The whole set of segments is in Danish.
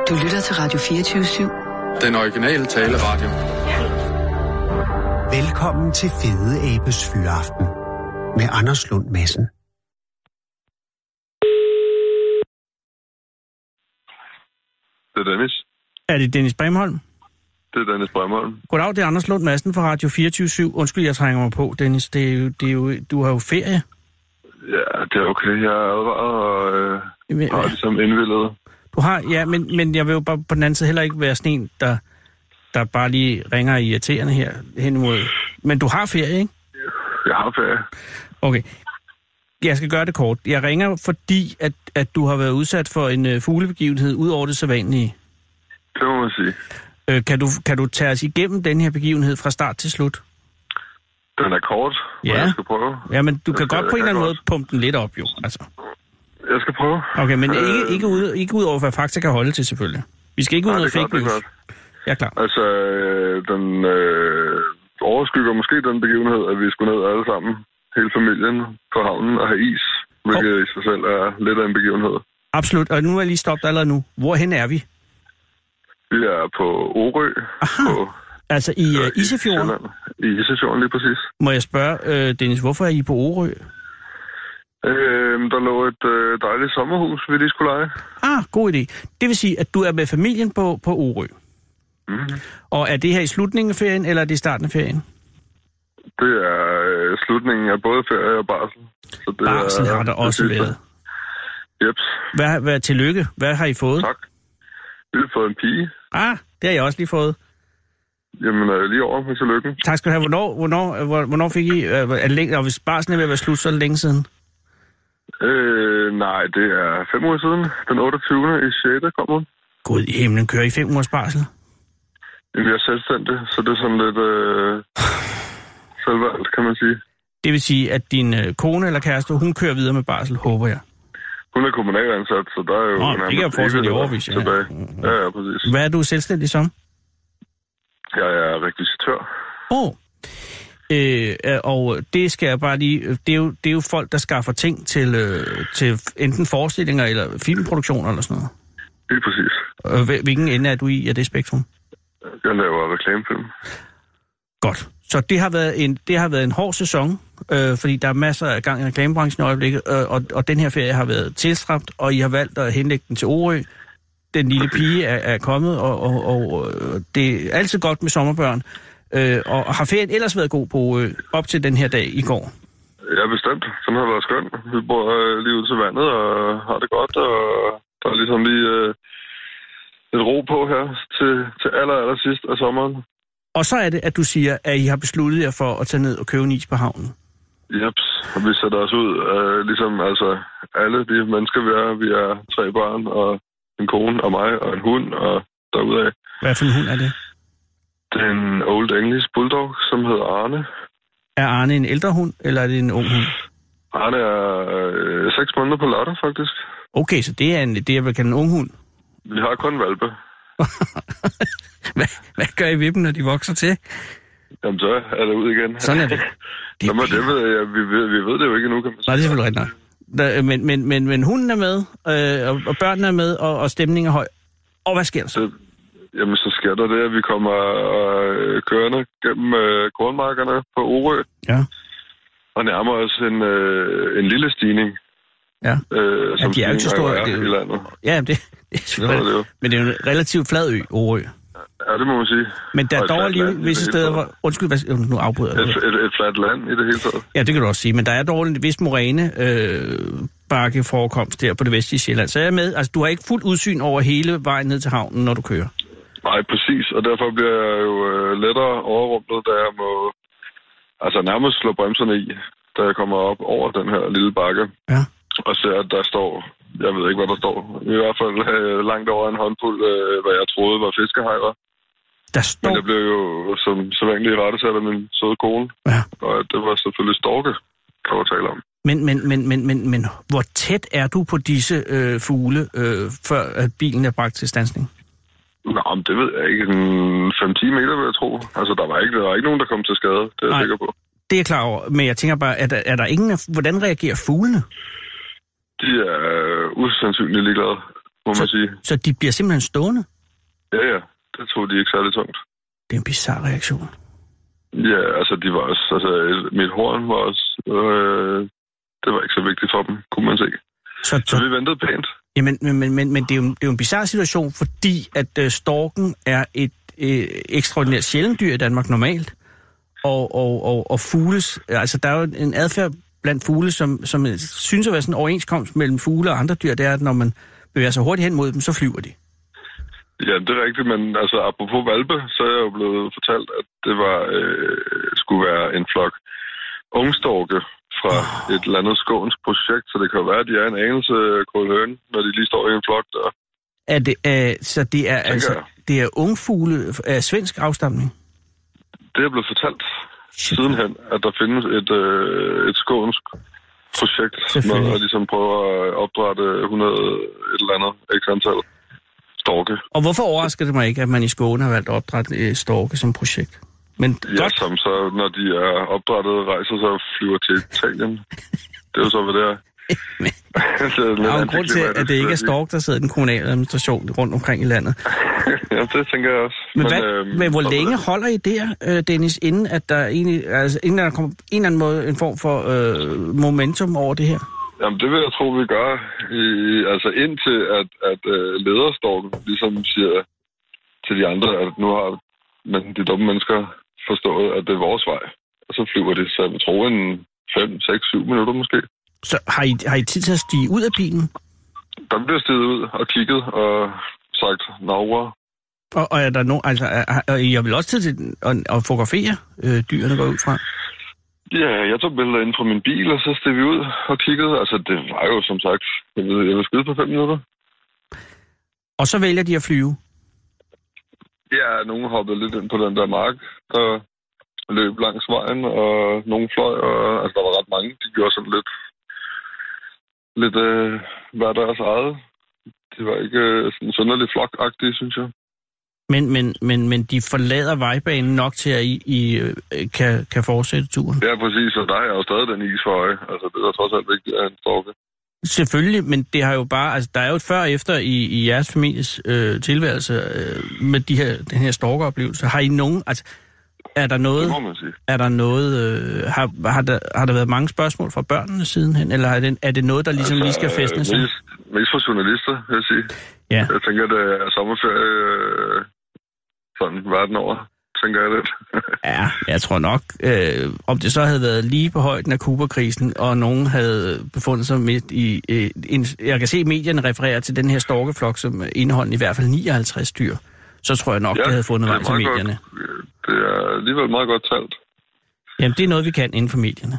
Du lytter til Radio 24/7. Den originale taleradio. Velkommen til Fede Abes Fyraften med Anders Lund Madsen. Det er Dennis. Er det Dennis Brimholm? Det er Dennis Brimholm. Goddag, det er Anders Lund Madsen fra Radio 24/7. Undskyld, jeg trænger mig på, Dennis. Du har jo ferie. Ja, det er okay. Jeg er advaret og har det som indvildet. Du har, ja, men jeg vil jo bare på den anden side heller ikke være sådan en, der bare lige ringer irriterende her hen imod. Men du har ferie, ikke? Jeg har ferie. Okay. Jeg skal gøre det kort. Jeg ringer, fordi at du har været udsat for en fuglebegivenhed ud over det sædvanlige. Det må man sige. Kan du tage os igennem den her begivenhed fra start til slut? Den er kort, ja. Jeg skal prøve. Ja, men du kan godt på en eller anden måde pumpe den lidt op, jo. Altså. Jeg skal prøve. Okay, men ikke ud over, hvad fakta kan holde til, selvfølgelig. Vi skal ikke ud over fake news. Jeg er klar. Altså, den overskygger måske den begivenhed, at vi skulle ned alle sammen, hele familien, på havnen og have is, hvilket i sig selv er lidt af en begivenhed. Absolut, og nu er jeg lige stoppet allerede nu. Hvorhen er vi? Vi er på Orø. Aha, altså i Isefjorden? I Isefjorden, lige præcis. Må jeg spørge, Dennis, hvorfor er I på Orø? Der lå et dejligt sommerhus, vi lige skulle lege. God idé. Det vil sige, at du er med familien på Orø. Mm-hmm. Og er det her i slutningen af ferien, eller er det i starten af ferien? Det er slutningen af både ferie og barsel. Så det barsel har der også været. Jeps. Hvad tillykke. Hvad har I fået? Tak. Vi har fået en pige. Det har jeg også lige fået. Jamen, lige over med tillykken. Tak skal du have. Hvornår fik I... og hvis barslen er ved at være slut, så er det længe siden? Nej, det er 5 uger siden. Den 28. i 6. kom hun. Gud i himlen, kører I 5 ugers barsel? Jamen, jeg er selvstændig, så det er sådan lidt selvvalgt, kan man sige. Det vil sige, at din kone eller kæreste, hun kører videre med barsel, håber jeg? Hun er kommunalansat, så der er jo... det kan jeg fortsætte i overvis, ja. Ja, præcis. Hvad er du selvstændig som? Jeg er rekvisitør. Og det skal jeg bare lige... Det er jo folk, der skaffer ting til enten forestillinger eller filmproduktioner eller sådan noget. Lige præcis. Hvilken ende er du i af det spektrum? Jeg laver reklamefilm. Godt. Så det har været en hård sæson, fordi der er masser af gang i reklamebranchen i øjeblikket, og den her ferie har været tilstræbt, og I har valgt at henlægge den til Orø. Den lille pige er kommet, og det er altid godt med sommerbørn. Og har ferien ellers været god på Orø op til den her dag i går? Ja, bestemt. Den har været skøn. Vi bor lige ud til vandet og har det godt, og der er ligesom lige et ro på her til aller sidst af sommeren. Og så er det, at du siger, at I har besluttet jer for at tage ned og købe en is på havnen. Jeps, og vi sætter os ud, ligesom altså alle de mennesker, vi er 3 børn, og en kone og mig, og en hund, og derudaf. Hvad for en hund er det? Det er en Old English Bulldog, som hedder Arne. Er Arne en ældre hund, eller er det en ung hund? Arne er 6 måneder på lørdag, faktisk. Okay, så det er det, jeg vil kalde en ung hund? Vi har kun hvalpe. Hvad gør I ved dem, når de vokser til? Jamen, så er det ud igen. Sådan er det. Vi ved det jo ikke endnu, kan man sige. Nej, det er selvfølgelig rigtigt nok. Men hunden er med, og børnene er med, og stemningen er høj. Og hvad sker der så? Jamen, så sker der det, at vi kommer kørende gennem kornmarkerne på Orø. Ja. Og nærmer os en lille stigning. Ja, som de er jo ikke så store. I landet. Ja, det er selvfølgelig. Det men det er jo en relativt flad ø, Orø. Ja, det må man sige. Men der er dog lige visse steder, hvor... Undskyld, nu afbryder jeg. Et fladt land i det hele taget. Ja, det kan du også sige. Men der er dog en vis moræne-bakkeforekomst der på det vestlige Sjælland. Så jeg er med. Altså, du har ikke fuldt udsyn over hele vejen ned til havnen, når du kører. Nej, præcis. Og derfor bliver jeg jo lettere overrumplet, da jeg må nærmest slå bremserne i, da jeg kommer op over den her lille bakke. Ja. Og ser, at der står... Jeg ved ikke, hvad der står. I hvert fald langt over en håndfuld, hvad jeg troede var fiskehejrer. Der står... Men jeg blev jo som sædvanligt rettesat af min søde kone. Ja. Og det var selvfølgelig storke, kan jeg tale om. Men hvor tæt er du på disse fugle, før at bilen er bragt til standsning? Nå, men det ved jeg ikke. 5-10 meter, vil jeg tro. Altså, der var ikke nogen, der kom til skade. Det er jeg sikker på. Det er jeg klar over. Men jeg tænker bare, er der ingen... Hvordan reagerer fuglene? De er usandsynligt ligeglade. må man sige. Så de bliver simpelthen stående? Ja. Det tog de ikke særlig tungt. Det er en bizarre reaktion. Ja, altså de var også... Altså, mit horn var også... det var ikke så vigtigt for dem, kunne man se. Så vi ventede pænt. Jamen, men det er jo en bizarre situation, fordi at storken er et ekstraordinært sjældent dyr i Danmark normalt. Og fugles... Altså, der er jo en adfærd blandt fugle, som synes at være sådan en overenskomst mellem fugle og andre dyr, det er, at når man bevæger sig hurtigt hen mod dem, så flyver de. Ja, det er rigtigt, men altså apropos hvalpe, så er jeg jo blevet fortalt, at det skulle være en flok ungstorke fra et eller andet skånsk projekt, så det kan jo være, at de er en anelse kålhøne, når de lige står i en flok der. Så det er det er ungfugle af svensk afstamning? Det er blevet fortalt sidenhen, at der findes et skånsk projekt, hvor de ligesom prøver at opdrætte 100 et eller andet antal storke. Og hvorfor overrasker det mig ikke, at man i Skåne har valgt at opdrætte storke som projekt? Men ja, som så, når de er opdrættet, rejser sig og flyver til Italien. Det er jo så, hvad det er. Der er jo en grund til, at det ikke er stork, der sidder i den kommunale administration rundt omkring i landet. Ja, det tænker jeg også. Men hvor længe holder I der, Dennis, inden at der egentlig, altså inden der kommer en eller anden måde en form for momentum over det her? Jamen, det vil jeg tro, vi gør. Altså indtil at lederstorken ligesom siger til de andre, at nu har de dumme mennesker forstået, at det er vores vej. Og så flyver det, så jeg tror en 5, 6, 7 minutter måske. Så har I tid til at stige ud af bilen? Der bliver stiget ud og kigget og sagt navre. Og er der nogen, altså, jeg vil også tid til at fotografere dyrene går ud fra? Ja, jeg tog billeder ind fra min bil, og så steg vi ud og kiggede. Altså, det var jo som sagt, jeg vil skyde på 5 minutter. Og så vælger de at flyve? Ja, nogen hoppede lidt ind på den der mark, der løb langs vejen, og nogen fløj, og altså, der var ret mange. De gjorde sådan lidt hver deres eget. Det var ikke sådan sønderligt flokagtige, synes jeg. Men de forlader vejbanen nok til, at I kan fortsætte turen? Ja, præcis, og der er jo stadig den is for øje. Altså, det er trods alt vigtigt at en storke. Selvfølgelig, men det har jo bare... Altså, der er jo et før og efter i jeres families tilværelse med den her storkeoplevelse. Har I nogen... Altså, er der noget... Det må man sige. Er der noget... Har der været mange spørgsmål fra børnene sidenhen, eller er det noget, der ligesom lige skal fæstne sig? Mest for journalister, vil jeg sige. Ja. Jeg tænker, det er sommerferie sådan verden over, tænker jeg lidt. Ja, jeg tror nok, om det så havde været lige på højden af Cuba-krisen, og nogen havde befundet sig midt i... jeg kan se, at medierne refererer til den her storkeflok, som indeholder i hvert fald 59 dyr. Så tror jeg nok, det havde fundet vej til medierne. Det er alligevel meget godt talt. Jamen, det er noget, vi kan inden for medierne.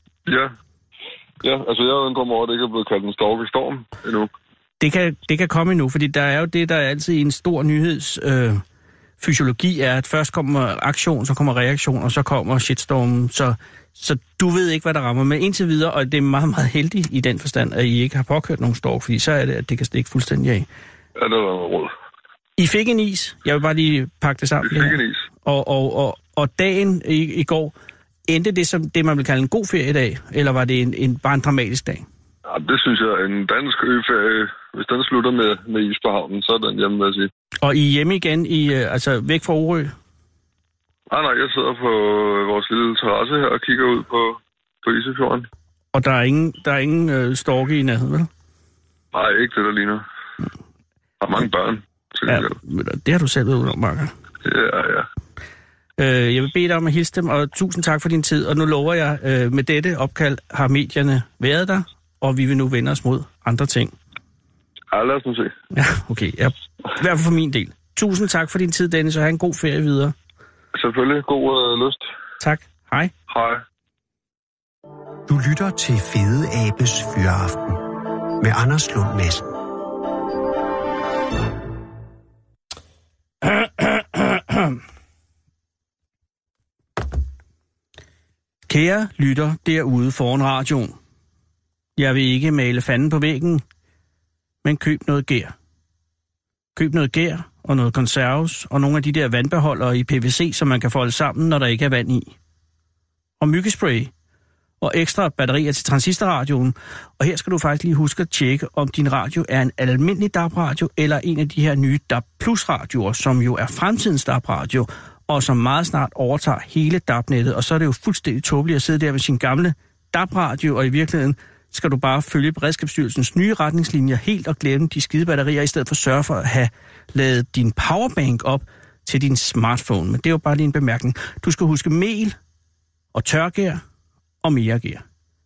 Ja, altså jeg undrer mig over, at det ikke er blevet kaldt en storkestorm endnu. Det kan komme endnu, fordi der er jo det, der er altid en stor nyheds... fysiologi er, at først kommer aktion, så kommer reaktion, og så kommer shitstormen. Så du ved ikke, hvad der rammer. Men indtil videre, og det er meget, meget heldigt i den forstand, at I ikke har påkørt nogen stork, fordi så er det, at det kan stikke fuldstændig af. Ja, det var noget råd. I fik en is. Jeg vil bare lige pakke det sammen. Vi fik en is. Og dagen i går, endte det som det, man vil kalde en god feriedag, eller var det bare en dramatisk dag? Ja, det synes jeg. En dansk øferie, hvis den slutter med is på havnen, så er den hjemme, vil jeg sige. Og I er hjemme igen, altså væk fra Orø? Nej, jeg sidder på vores lille terrasse her og kigger ud på Isefjorden. Og der er ingen storke i nærheden, vel? Nej, ikke det, der ligner. Der er mange børn. Ja, det har du selv været udenom, Marker. Ja. Jeg vil bede dig om at hilse dem, og tusind tak for din tid. Og nu lover jeg, med dette opkald har medierne været der, og vi vil nu vende os mod andre ting. Ja, lad os nu se. Ja, okay. Ja. I hvert fald for min del. Tusind tak for din tid, Dennis, og have en god ferie videre. Selvfølgelig. God lyst. Tak. Hej. Hej. Du lytter til Fede Abes Fyraften med Anders Lund Madsen. Kære lytter derude foran radioen. Jeg vil ikke male fanden på væggen, men køb noget gær. Køb noget gær og noget konserves og nogle af de der vandbeholdere i PVC, som man kan folde sammen, når der ikke er vand i. Og myggespray. og ekstra batterier til transistorradioen. Og her skal du faktisk lige huske at tjekke, om din radio er en almindelig DAB-radio, eller en af de her nye DAB+-radioer, som jo er fremtidens DAB-radio, og som meget snart overtager hele DAB-nettet. Og så er det jo fuldstændig tåbeligt at sidde der med sin gamle DAB-radio, og i virkeligheden skal du bare følge Beredskabsstyrelsens nye retningslinjer helt og glemme de skide batterier, i stedet for at sørge for at have lavet din powerbank op til din smartphone. Men det er jo bare lige en bemærkning. Du skal huske mel og tørgær og mere gær.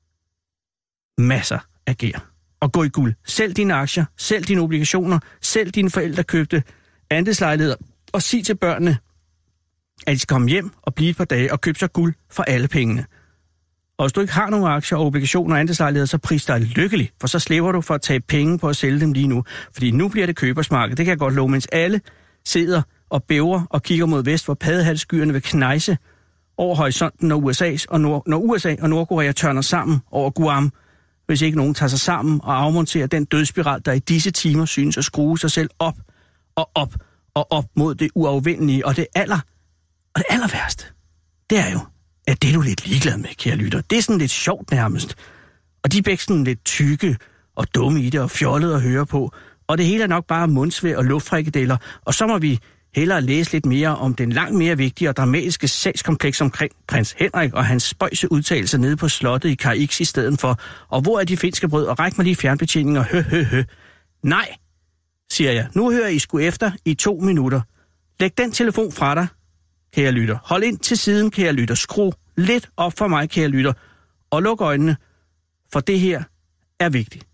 Masser af gær. Og gå i guld. Sælg dine aktier, sælg dine obligationer, sælg dine forældrekøbte andelslejligheder, og sig til børnene, at de skal komme hjem og blive et par dage og købe sig guld for alle pengene. Og hvis du ikke har nogen aktier og obligationer og andelslejligheder, så pris dig lykkelig, for så slipper du for at tage penge på at sælge dem lige nu. Fordi nu bliver det købersmarked, det kan jeg godt love, mens alle sidder og bæver og kigger mod vest, hvor paddehalsskyerne vil knejse over horisonten, når USA og Nordkorea tørner sammen over Guam, hvis ikke nogen tager sig sammen og afmonterer den dødsspiral, der i disse timer synes at skrue sig selv op og op og op mod det uafvendelige. Og det aller værste, det er jo, at det er du lidt ligeglad med, kære lytter. Det er sådan lidt sjovt nærmest. Og de er begge sådan lidt tykke og dumme i det og fjollet at høre på. Og det hele er nok bare mundsvær og luftfrikadeller. Og så må vi hellere læse lidt mere om den langt mere vigtige og dramatiske sagskompleks omkring prins Henrik og hans spøjse udtalelser nede på slottet i Carix i stedet for. Og hvor er de finske brød? Og ræk mig lige fjernbetjeningen og hø. Nej, siger jeg. Nu hører I sgu efter i 2 minutter. Læg den telefon fra dig, kære lytter. Hold ind til siden, kære lytter. Skru lidt op for mig, kære lytter. Og luk øjnene, for det her er vigtigt.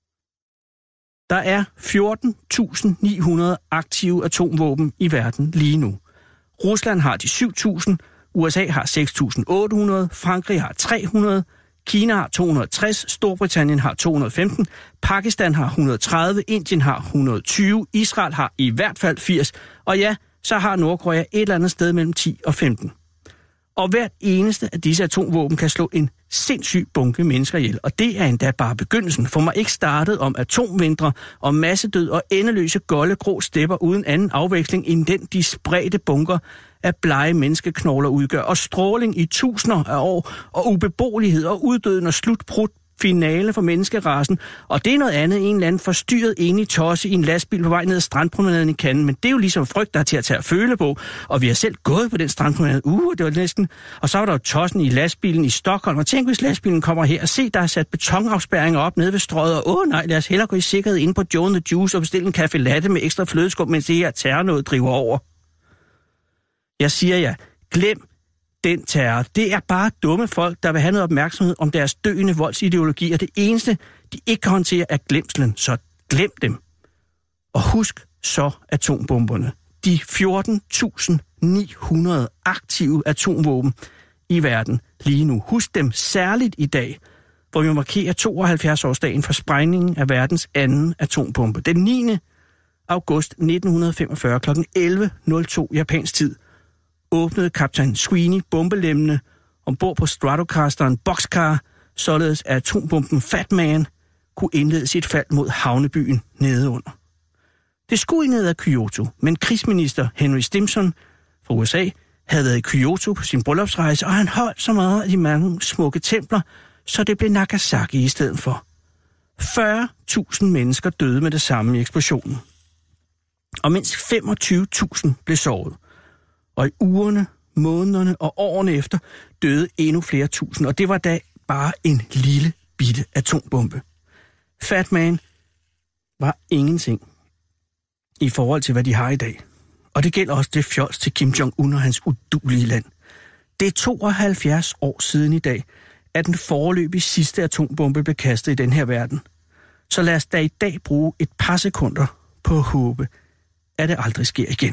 Der er 14.900 aktive atomvåben i verden lige nu. Rusland har de 7.000, USA har 6.800, Frankrig har 300, Kina har 260, Storbritannien har 215, Pakistan har 130, Indien har 120, Israel har i hvert fald 80, og ja, så har Nordkorea et eller andet sted mellem 10 og 15. Og hvert eneste af disse atomvåben kan slå en sindssyg bunke mennesker ihjel. Og det er endda bare begyndelsen. For mig ikke startet om atomvintre og massedød og endeløse golde grå stepper uden anden afveksling end den de spredte bunker af blege menneskeknogler udgør. Og stråling i tusinder af år og ubeboelighed og uddøden og slutbrud finale for menneskerassen. Og det er noget andet, en eller anden forstyrret enig tosse i en lastbil på vej ned ad strandpromenaden i Cannes. Men det er jo ligesom frygt, der er til at tage at føle på. Og vi har selv gået på den strandpromenade. Det var næsten. Og så var der jo tossen i lastbilen i Stockholm. Og tænk, hvis lastbilen kommer her og se, der er sat betonafspærringer op nede ved strøget. Og nej, lad os hellere gå i sikkerhed ind på Joe and the Juice og bestille en café latte med ekstra flødeskum, mens det her terrornåde driver over. Jeg siger jer, glem den terror. Det er bare dumme folk, der vil have noget opmærksomhed om deres døende voldsideologi, og det eneste, de ikke kan håndtere, er glemslen. Så glem dem. Og husk så atombomberne. De 14.900 aktive atomvåben i verden lige nu. Husk dem særligt i dag, hvor vi markerer 72-årsdagen for sprængningen af verdens anden atombombe. Den 9. august 1945 kl. 11.02 japansk tid åbnede kaptajn Sweeney bombelemmene ombord på Stratocasteren Boxcar, således at atombomben Fat Man kunne indlede sit fald mod havnebyen nedeunder. Det skulle ned ad Kyoto, men krigsminister Henry Stimson fra USA havde været i Kyoto på sin bryllupsrejse, og han holdt så meget af de mange smukke templer, så det blev Nagasaki i stedet for. 40.000 mennesker døde med det samme i eksplosionen. Og mindst 25.000 blev såret. Og i ugerne, månederne og årene efter døde endnu flere tusind. Og det var da bare en lille bitte atombombe. Fat Man var ingenting i forhold til, hvad de har i dag. Og det gælder også det fjols til Kim Jong-un og hans uduelige land. Det er 72 år siden i dag, at den foreløbig sidste atombombe blev kastet i den her verden. Så lad os da i dag bruge et par sekunder på at håbe, at det aldrig sker igen.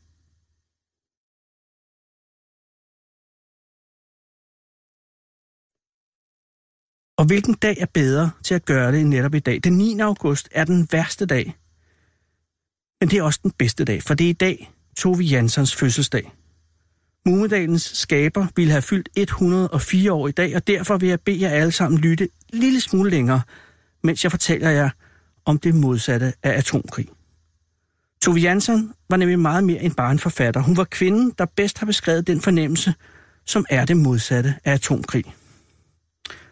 Og hvilken dag er bedre til at gøre det end netop i dag? Den 9. august er den værste dag. Men det er også den bedste dag, for det er i dag Tove Janssons fødselsdag. Mumedalens skaber ville have fyldt 104 år i dag, og derfor vil jeg bede jer alle sammen lytte en lille smule længere, mens jeg fortæller jer om det modsatte af atomkrig. Tove Jansson var nemlig meget mere end bare en forfatter. Hun var kvinden, der bedst har beskrevet den fornemmelse, som er det modsatte af atomkrig.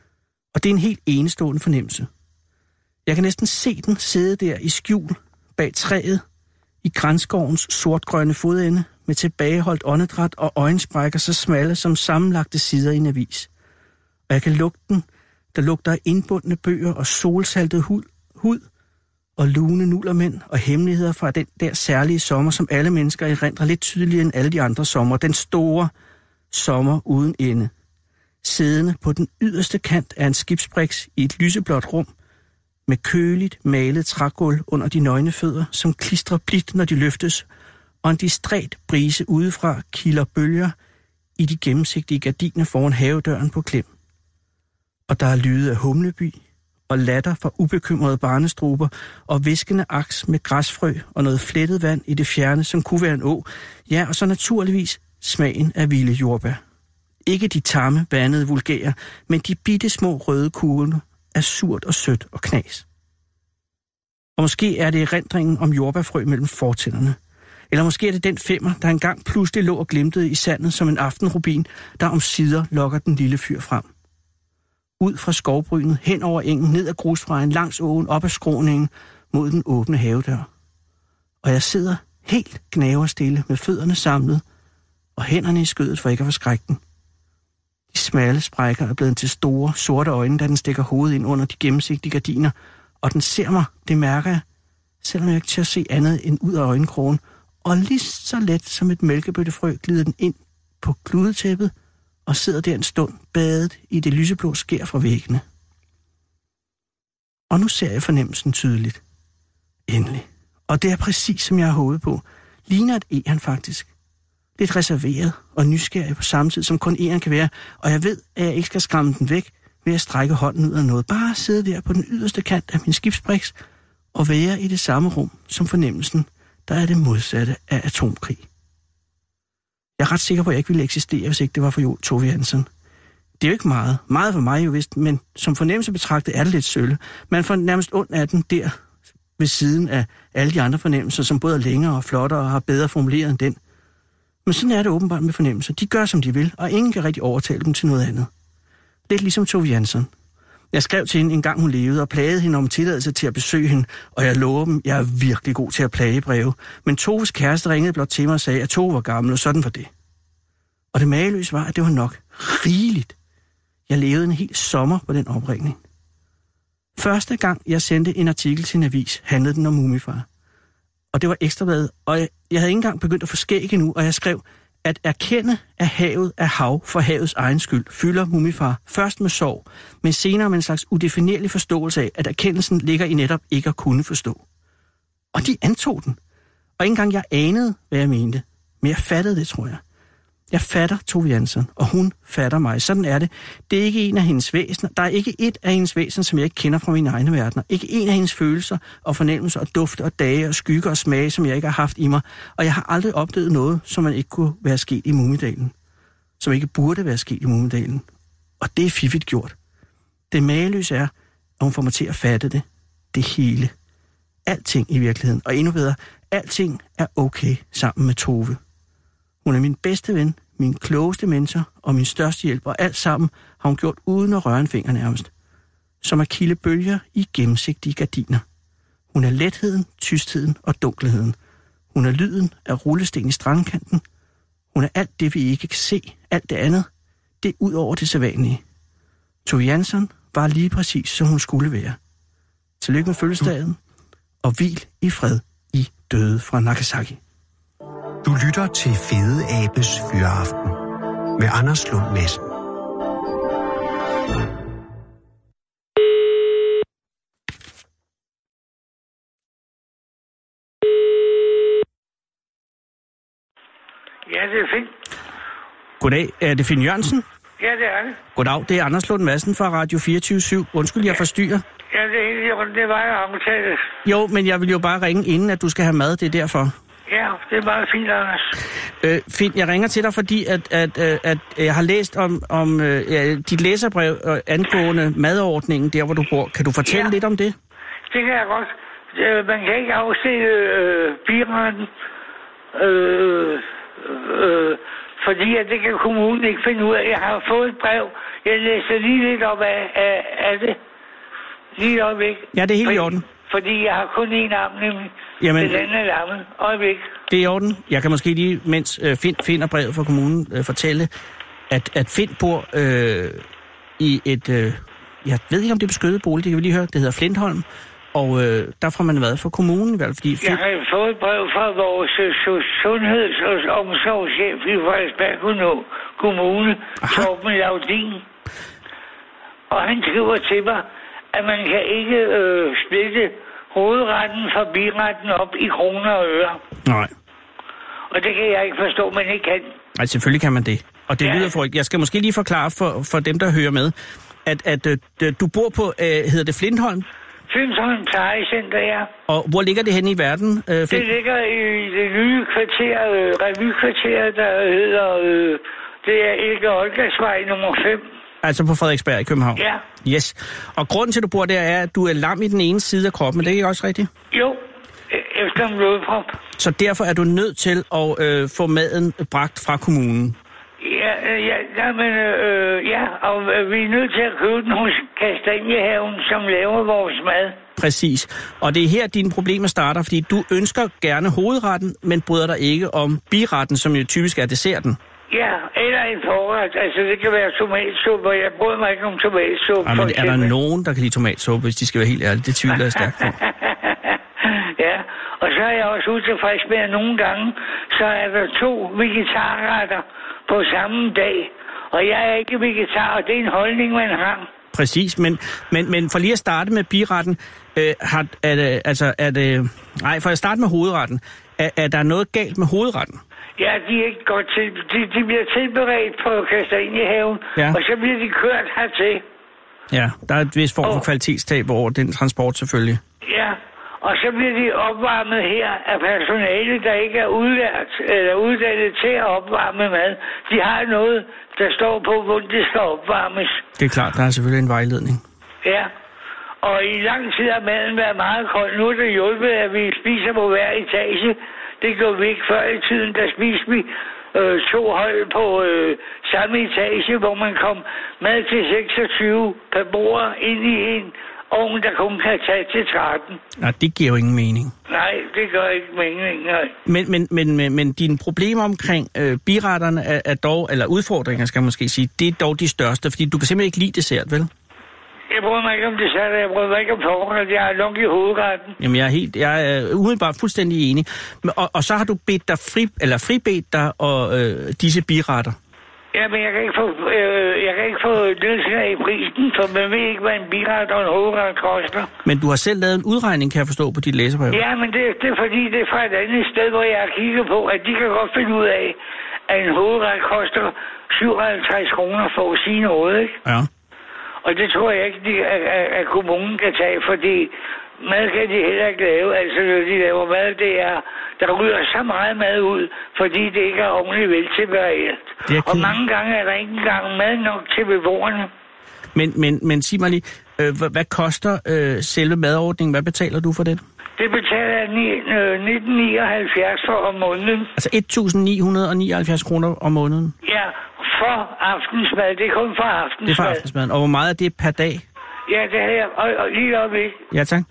Og det er en helt enestående fornemmelse. Jeg kan næsten se den sidde der i skjul bag træet i grænskovens sortgrønne fodende med tilbageholdt åndedræt og øjensprækker så smalle som sammenlagte sider i en avis. Og jeg kan lugte den, der lugter af indbundne bøger og solsaltet hud og lune nullermænd og hemmeligheder fra den der særlige sommer, som alle mennesker erindrer lidt tydeligere end alle de andre sommer. Den store sommer uden ende. Siddende på den yderste kant af en skibsbriks i et lyseblåt rum, med køligt malet trægulv under de nøgne fødder, som klistrer blidt, når de løftes, og en distræt brise udefra kilder bølger i de gennemsigtige gardiner foran havedøren på klem. Og der er lyde af humleby og latter fra ubekymrede barnestruber og viskende aks med græsfrø og noget flettet vand i det fjerne, som kunne være en å. Ja, og så naturligvis smagen af vilde jordbær. Ikke de tamme, vandede vulgære, men de bitte små røde kugler af surt og sødt og knas. Og måske er det erindringen om jordbærfrø mellem fortænderne. Eller måske er det den femmer, der engang pludselig lå og glimtede i sandet som en aftenrubin, der omsider lokker den lille fyr frem. Ud fra skovbrynet, hen over engen, ned ad grusvejen, langs åen, op ad skråningen, mod den åbne havedør. Og jeg sidder helt gnaverstille med fødderne samlet og hænderne i skødet for ikke at forskrække den. De smalle sprækker er blevet til store, sorte øjne, da den stikker hovedet ind under de gennemsigtige gardiner, og den ser mig, det mærker jeg, selvom jeg ikke tør se andet end ud af øjenkrogen, og lige så let som et mælkebøttefrø glider den ind på kludetæppet og sidder der en stund badet i det lyseblå skær fra væggene. Og nu ser jeg fornemmelsen tydeligt. Endelig. Og det er præcis som jeg har håbet på. Ligner et egern faktisk. Lidt reserveret og nysgerrig på samme tid, som kun egern kan være, og jeg ved, at jeg ikke skal skræmme den væk ved at strække hånden ud af noget. Bare sidde der på den yderste kant af min skibsbriks og være i det samme rum som fornemmelsen, der er det modsatte af atomkrig. Jeg er ret sikker på, at jeg ikke ville eksistere, hvis ikke det var for Tove Jansson. Det er jo ikke meget. Meget for mig jo vist, men som fornemmelse betragtet er det lidt sølle. Man får nærmest ondt af den der ved siden af alle de andre fornemmelser, som både er længere og flottere og har bedre formuleret end den. Men sådan er det åbenbart med fornemmelser. De gør, som de vil, og ingen kan rigtig overtale dem til noget andet. Lidt ligesom Tove Jansson. Jeg skrev til hende en gang hun levede og plagede hende om tilladelse til at besøge hende, og jeg lover dem, jeg er virkelig god til at plage breve. Men Toves kæreste ringede blot til mig og sagde, at Tove var gammel, og sådan var det. Og det mageløse var, at det var nok rigeligt. Jeg levede en hel sommer på den opringning. Første gang, jeg sendte en artikel til en avis, handlede den om Mumifar. Og det var Ekstrabladet, og jeg havde ikke engang begyndt at få skæg endnu, og jeg skrev, at erkende, at havet er hav for havets egen skyld, fylder Mumifar først med sorg, men senere med en slags udefinerlig forståelse af, at erkendelsen ligger i netop ikke at kunne forstå. Og de antog den. Og ikke engang jeg anede, hvad jeg mente. Men jeg fattede det, tror jeg. Jeg fatter Tove Jansson, og hun fatter mig. Sådan er det. Det er ikke en af hendes væsener. Der er ikke et af hendes væsener, som jeg ikke kender fra mine egne verdener. Ikke en af hendes følelser og fornemmelser og dufte og dage og skygger og smage, som jeg ikke har haft i mig. Og jeg har aldrig oplevet noget, som man ikke kunne være sket i Mumidalen. Som ikke burde være sket i Mumidalen. Og det er fiffigt gjort. Det mageløse er, at hun får mig til at fatte det. Det hele. Alting i virkeligheden. Og endnu bedre, alting er okay sammen med Tove. Hun er min bedste ven, min klogeste mentor og min største hjælp, og alt sammen har hun gjort uden at røre en finger nærmest. Som at kilde bølger i gennemsigtige gardiner. Hun er letheden, tystheden og dunkelheden. Hun er lyden af rullesten i strandkanten. Hun er alt det, vi ikke kan se, alt det andet. Det er ud over det sædvanlige. Tove Jansson var lige præcis, som hun skulle være. Tillykke med fødselsdagen, og hvil i fred i døde fra Nagasaki. Du lytter til Fede Abes Fyraften med Anders Lund Madsen. Ja, det er Finn. Goddag, er det Finn Jørgensen? Ja, det er det. Goddag, det er Anders Lund Madsen fra Radio 24/7. Undskyld, jeg forstyrrer. Ja, det var jeg omtalt. Jo, men jeg vil jo bare ringe inden, at du skal have mad, det er derfor. Ja, det er meget fint, Anders. Fint, jeg ringer til dig, fordi at jeg har læst om dit læserbrev angående madordningen, der hvor du bor. Kan du fortælle lidt om det? Det kan jeg godt. Man kan ikke afstille biretten Fordi at det kan kommunen ikke finde ud af. Jeg har fået et brev. Jeg læser lige lidt op af det. Lige et øjeblik. Ja, det er helt i orden. Fordi jeg har kun én arm, nemlig. Jamen, den anden er lammet. Øjeblik. Det er i orden. Jeg kan måske lige, mens Finn finder brevet fra kommunen, fortælle, at Finn bor i et... jeg ved ikke, om det er beskyttet bolig, det kan vi lige høre. Det hedder Flintholm. Og der får man været for kommunen i hvert fald. Fordi jeg har fået et brev fra vores sundheds- og omsorgschef i Frederiksberg Kommune, Torben Laudin. Og han skriver til mig, at man kan ikke splitte hovedretten fra biretten op i kroner og øre. Nej. Og det kan jeg ikke forstå, man ikke kan. Nej, selvfølgelig kan man det. Og det lyder for... Jeg skal måske lige forklare for dem, der hører med, at du bor på, hedder det Flintholm? Flintholm Plejecenter, ja. Og hvor ligger det henne i verden? Det ligger i det nye kvarter, revykvarteret, der hedder... det er Elke Olgasvej nummer 5. Altså på Frederiksberg i København? Ja. Yes. Og grunden til, at du bor der, er, at du er lam i den ene side af kroppen. Er det ikke også rigtigt? Jo, efter en blodprop. Så derfor er du nødt til at få maden bragt fra kommunen? Ja, og vi er nødt til at købe den hos Kastanjehaven, som laver vores mad. Præcis. Og det er her, dine problemer starter, fordi du ønsker gerne hovedretten, men bryder dig ikke om biretten, som jo typisk er desserten. Ja, eller en forret. Altså, det kan være tomatsuppe, og jeg bryder mig ikke om tomatsuppe. Men er der nogen, der kan lide tomatsuppe, hvis de skal være helt ærlige? Det tvivler jeg stærkt på. Ja, og så er jeg også utilfreds med, at nogle gange, så er der 2 vegetarretter på samme dag. Og jeg er ikke vegetar, og det er en holdning, man har. Præcis, men for lige at starte med biretten, for at starte med hovedretten, er der noget galt med hovedretten? Ja, de er ikke godt til. De bliver tilberedt på Kastanjehaven, og så bliver de kørt hertil. Ja, der er et vis form for kvalitetstab over den transport selvfølgelig. Ja, og så bliver de opvarmet her af personale, der ikke er udlært eller uddannet til at opvarme mad. De har noget, der står på, hvor det skal opvarmes. Det er klart, der er selvfølgelig en vejledning. Ja, og i lang tid har maden været meget kold. Nu er det hjulpet, at vi spiser på hver etage. Det går vi ikke. Før i tiden, der spiste vi 2 hold på samme etage, hvor man kom mad til 26 per bord ind i en ovn, der kun kan tage til 13. Nej, det giver jo ingen mening. Nej, det gør ikke mening, nej. Men dine problemer omkring biretterne er dog, eller udfordringer skal man måske sige, det er dog de største, fordi du kan simpelthen ikke lide dessert, vel? Jeg bryder mig ikke om dessert, jeg bryder mig ikke om forret, jeg er nok i hovedretten. Jamen, jeg er umiddelbart fuldstændig enig. Og så har du bedt dig fribedt dig og disse biretter. Ja, men jeg kan ikke få nedslag i prisen, for man ved ikke, hvad en biret og en hovedret koster. Men du har selv lavet en udregning, kan jeg forstå, på dit læserbrev. Ja, men det er fordi, det er fra et andet sted, hvor jeg har kigget på, at de kan godt finde ud af, at en hovedret koster 57 kroner for at sige noget, ikke? Ja. Og det tror jeg ikke, at kommunen kan tage, fordi mad kan de heller ikke lave. Altså, når de laver mad, der ryger så meget mad ud, fordi det ikke er ordentligt veltilberedt. Og mange gange er der ikke engang mad nok til beboerne. Men sig mig lige, hvad koster selve madordningen? Hvad betaler du for det? Det betaler jeg 1979 for om måneden. Altså 1.979 kroner om måneden? Ja, for aftensmad. Det er kun for aftensmad. Det er for aftensmaden. Og hvor meget er det per dag? Ja, det har jeg. Og lige op i. Ja, tak.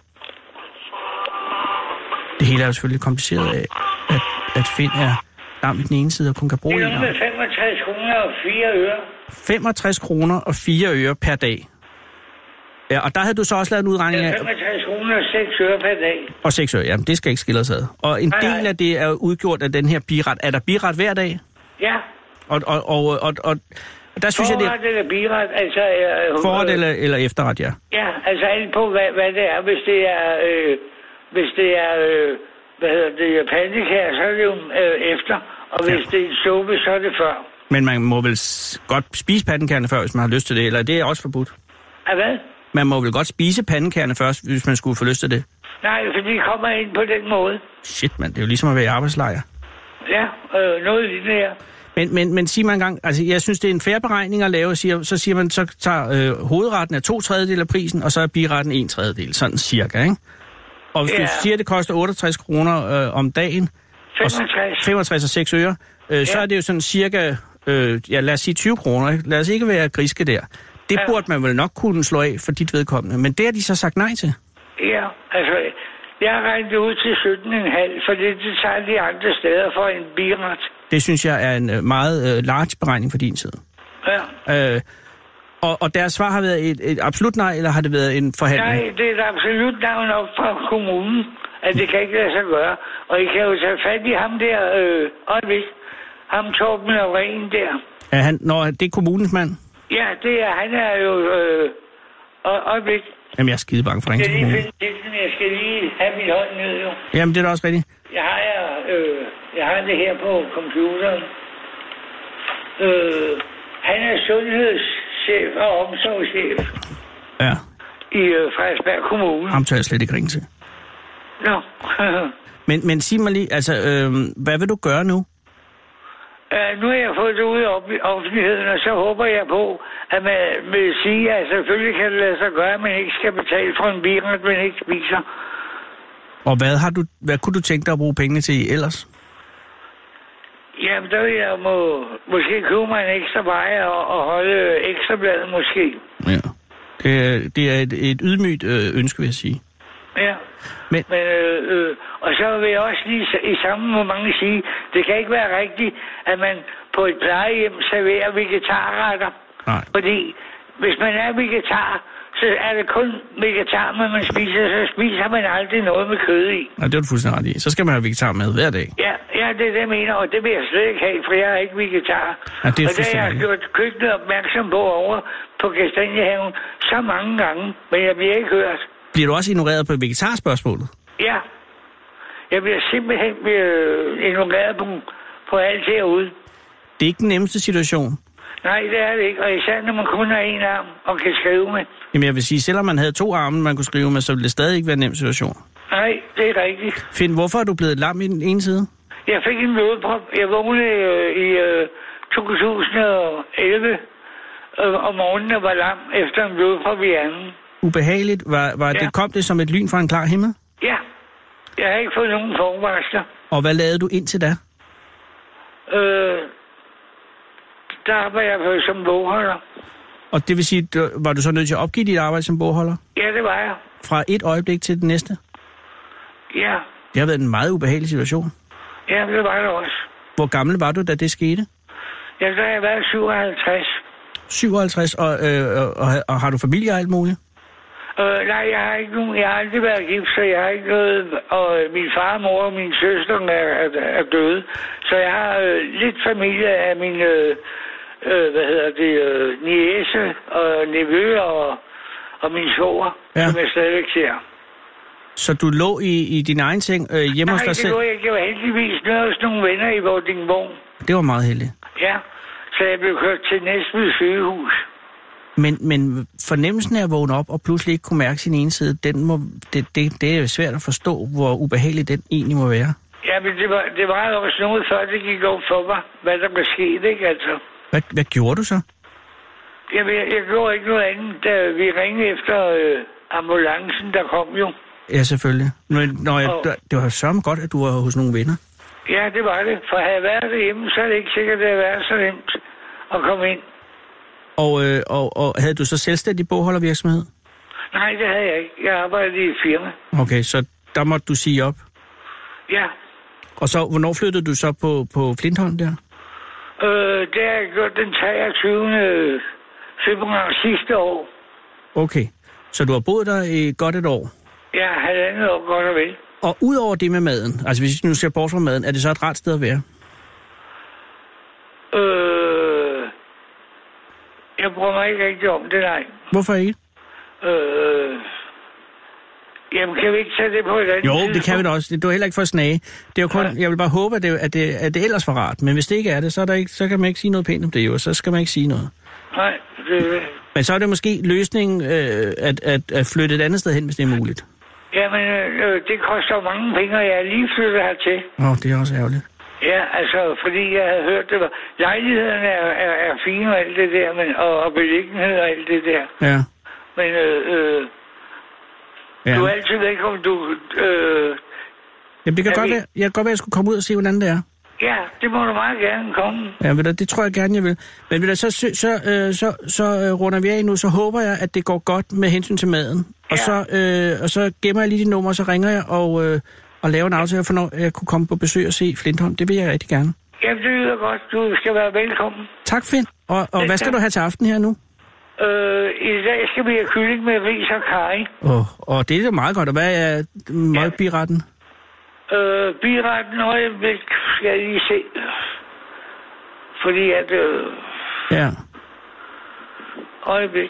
Det hele er jo selvfølgelig kompliceret af, at Finn er lam i den ene side og kun kan bruge en. Det er med 65 kroner og 4 øre. 65 kroner og 4 øre per dag. Ja, og der havde du så også lavet en udregning af... 65 kroner og 6 øre per dag. Og 6 øre, jamen det skal ikke skille os ad. Og en del af det er udgjort af den her biret. Er der biret hver dag? Ja. Og der synes jeg, det er... Forret eller biret, altså... Forret eller efterret, ja. Ja, altså alt på, hvad det er. Hvis det er... pandekær, så er det jo efter. Og hvis det er en suppe, så er det før. Men man må vel godt spise pandekærne før, hvis man har lyst til det, eller det er også forbudt? Hvad? Man må vel godt spise pandekærne først, hvis man skulle få lyst til det? Nej, for de kommer ind på den måde. Shit, mand, det er jo ligesom at være i arbejdslejr. Ja, noget lignende her. Men sig mig engang, altså jeg synes, det er en fair beregning at lave, så siger man, så tager hovedretten af 2/3 af prisen, og så er biretten 1/3, sådan cirka, ikke? Og hvis du siger, det koster 68 kroner om dagen... 65 og 6 øre. Så er det jo sådan cirka, lad os sige 20 kroner. Ikke? Lad os ikke være griske der. Det burde man vel nok kunne slå af for dit vedkommende. Men det har de så sagt nej til. Ja, altså, jeg har regnet ud til 17,5, for det tager de andre steder for en bilret. Det synes jeg er en meget large beregning for din side. Ja. Og deres svar har været et absolut nej, eller har det været en forhandling? Nej, det er et absolut nej nok fra kommunen, at det kan ikke lade sig gøre. Og I kan jo tage fat i ham der, ham Torben Lauren der. Er han, det er kommunens mand? Ja, det er, han er jo, øjeblik. Jamen, jeg er skide bange for ringe til kommunen. Jeg skal lige have min hånd ned, jo. Jamen, det er da også rigtigt. Jeg har det her på computeren. Han er sundhedschef og omsorgschef. Ja. I Frederiksberg Kommune. Ham tør jeg slet ikke ringe til. Nå. Men sig mig lige, altså, hvad vil du gøre nu? Nu har jeg fået det ud i offentligheden, og så håber jeg på, at man vil sige, at selvfølgelig kan det lade sig gøre, at man ikke skal betale for en bil, at man ikke spiser. Og hvad kunne du tænke dig at bruge pengene til ellers? Jamen, der vil jeg måske købe mig en ekstra bajer og holde ekstrabladet måske. Ja, det er et ydmygt ønske, vil jeg sige. Ja, men og så vil jeg også lige i samme moment sige, det kan ikke være rigtigt, at man på et plejehjem serverer vegetarretter. Nej. Fordi hvis man er vegetar, så er det kun vegetar, man spiser, så spiser man aldrig noget med kød i. Nej, det er du fuldstændig ret i. Så skal man have vegetar med hver dag. Ja, det er det, jeg mener, og det vil jeg slet ikke have, for jeg er ikke vegetar. Ja, det er og det har jeg gjort køkkenet opmærksom på over på Kastanjehaven så mange gange, men jeg bliver ikke hørt. Bliver du også ignoreret på vegetarspørgsmålet? Ja. Jeg bliver simpelthen ignoreret på alt herude. Det er ikke den nemmeste situation. Nej, det er det ikke. Og især når man kun har en arm og kan skrive med. Jamen jeg vil sige, selvom man havde 2 arme, man kunne skrive med, så ville det stadig ikke være en nem situation. Nej, det er rigtigt. Finn, hvorfor er du blevet lam i den ene side? Jeg fik en blodprop. Jeg vågnede i 2011 om morgenen og var lam efter en blodprop i anden. Ubehageligt? Kom det som et lyn fra en klar himmel? Ja. Jeg har ikke fået nogen forvarsler. Og hvad lavede du indtil da? Der arbejder jeg som bogholder. Og det vil sige, var du så nødt til at opgive dit arbejde som bogholder? Ja, det var jeg. Fra et øjeblik til det næste? Ja. Det har været en meget ubehagelig situation. Ja, det var det også. Hvor gammel var du, da det skete? Ja, der har jeg været 57. 57, og har du familie og alt muligt? Nej, jeg har ikke nogen. Jeg har aldrig været gift, så jeg har ikke noget. Og min far, mor og min søster er døde. Så jeg har lidt familie af min, niece og nevø og min svoger, som jeg stadigvæk ser. Så du lå i din egen ting hjemme hos dig selv? Nej, jeg var heldigvis nede hos nogle venner i Vordingborg. Det var meget heldigt. Ja, så jeg blev kørt til Næstved sygehus. Men fornemmelsen af at vågne op og pludselig ikke kunne mærke sin ene side, det er svært at forstå, hvor ubehagelig den egentlig må være. Ja, men det var også noget før, det gik op for mig, hvad der blev sket, ikke altså? Hvad gjorde du så? Jeg gjorde ikke noget andet, da vi ringede efter ambulancen, der kom jo. Ja, selvfølgelig. Det var så godt, at du var hos nogle venner. Ja, det var det. For havde jeg været derhjemme, så er det ikke sikkert, at det havde været så nemt at komme ind. Og havde du så selvstændig bogholdervirksomhed? Nej, det havde jeg ikke. Jeg arbejdede i et firma. Okay, så der måtte du sige op? Ja. Og så, hvornår flyttede du så på Flintholm der? Det har jeg gjort den 23. februar sidste år. Okay, så du har boet der i godt et år? Ja, 1,5 år godt og vel. Og udover det med maden, altså hvis vi nu ser bort fra maden, er det så et ret sted at være? Jeg bruger mig ikke rigtig om det, nej. Hvorfor ikke? Jamen, kan vi ikke tage det på et andet? Jo, det kan vi da også. Det er heller ikke for at snage. Det er jo kun, jeg vil bare håbe, at det ellers var rart. Men hvis det ikke er det, så kan man ikke sige noget pænt om det jo, så skal man ikke sige noget. Nej, det... Men så er det måske løsningen at flytte et andet sted hen, hvis det er muligt. Jamen, det koster mange penge, og jeg er lige flyttet hertil. Det er også ærgerligt. Ja, altså, fordi jeg havde hørt, det var... Lejlighederne er fine og alt det der, men, og beliggenhed og alt det der. Ja. Men, du er altid velkommen. Jamen, det kan godt være, at jeg skulle komme ud og se, hvordan det er. Ja, det må du meget gerne komme. Ja, det tror jeg gerne, jeg vil. Men så runder vi af nu, så håber jeg, at det går godt med hensyn til maden. Og, og så gemmer jeg lige de numre, så ringer jeg og laver en aftale, for når jeg kunne komme på besøg og se Flintholm. Det vil jeg rigtig gerne. Jamen, det lyder godt. Du skal være velkommen. Tak, Finn. Og hvad skal du have til aften her nu? I dag skal vi have kylling med ris og karry. Og det er meget godt. Og hvad er biretten? Biretten øjeblik skal jeg lige se. Fordi at... Ja. Øjeblik.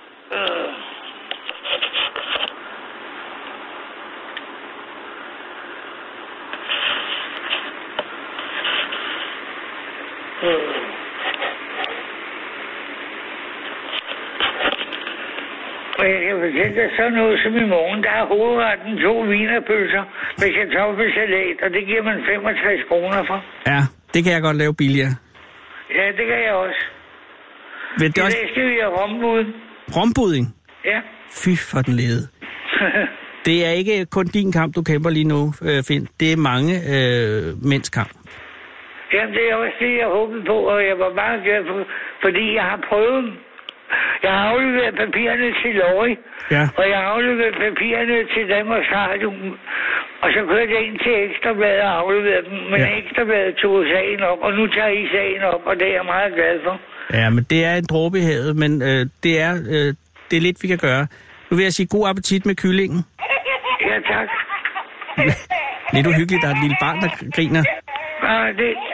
Og jeg kan fortælle dig sådan noget som i morgen. Der er hovedretten 2 wienerpølser med kartoffelsalat, og det giver man 65 kroner for. Ja, det kan jeg godt lave billigere. Ja, det kan jeg også. I dag skal vi have rombudding. Rombudding? Ja. Fy for den lede. Det er ikke kun din kamp, du kæmper lige nu, Finn. Det er mange mænds kamp. Jamen, det er også det, jeg håbede på, og jeg var meget glad for, fordi jeg har prøvet. Jeg har afleveret papirerne til Lorry, og jeg har afleveret papirerne til Danmarks Radio, og så kørte jeg ind til Ekstrabladet og afleverede dem, men Ekstrabladet tog sagen op, og nu tager I sagen op, og det er jeg meget glad for. Ja, men det er en dråbe i havet, men det er lidt, vi kan gøre. Nu vil jeg sige god appetit med kyllingen. Ja, tak. Lidt uhyggeligt, der er et lille barn, der griner. Nej,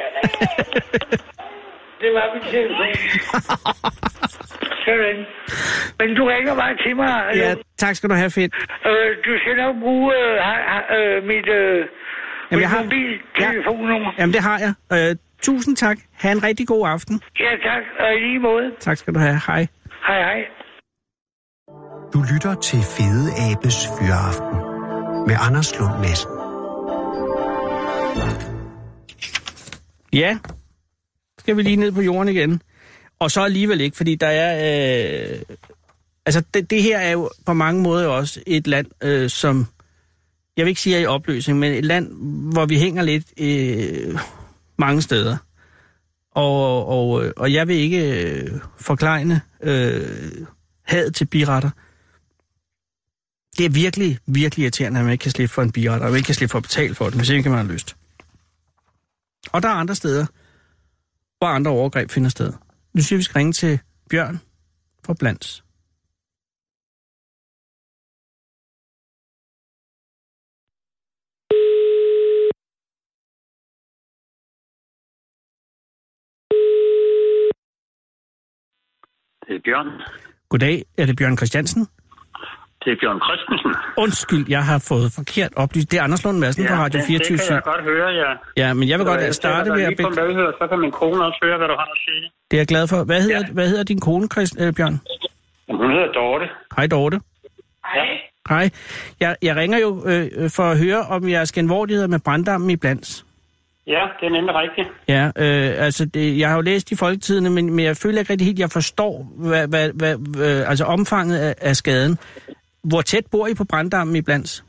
det var min telefon. Sådan. Men du ringer bare til mig. Ja, tak skal du have, Finn. Du skal nok bruge mit mobiltelefonnummer. Jamen, det har jeg. Tusind tak. Ha' en rigtig god aften. Ja, tak. Og i lige måde. Tak skal du have. Hej. Hej, hej. Du lytter til Fede Abes Fyraften med Anders Lund Madsen. Ja, skal vi lige ned på jorden igen. Og så alligevel ikke, fordi der er... altså, det her er jo på mange måder også et land, som... Jeg vil ikke sige er i opløsning, men et land, hvor vi hænger lidt mange steder. Og jeg vil ikke forklejne hadet til biretter. Det er virkelig, virkelig irriterende, at man ikke kan slippe for en biret, og man ikke kan slippe for at betale for den, hvis ikke man har lyst. Og der er andre steder, hvor andre overgreb finder sted. Nu siger vi skal ringe til Bjørn fra Blands. Det er Bjørn. Goddag, er det Bjørn Christiansen? Det er Bjørn Christensen. Undskyld, jeg har fået forkert oplyst. Det er Anders Lund Madsen fra Radio 24. Det kan jeg godt høre, ja. Ja, men jeg vil godt starte ved at... Så kan min kone også høre, hvad du har at sige. Det er jeg glad for. Hvad hedder din kone, Bjørn? Hun hedder Dorte. Hej, Dorte. Hej. Hej. Jeg ringer jo for at høre om jeres genvordigheder med branddammen i Blands. Ja, det er nemlig rigtigt. Ja, jeg har jo læst i Folketidene, men jeg føler ikke rigtig helt, jeg forstår altså omfanget af skaden. Hvor tæt bor I på branddammen i Blands?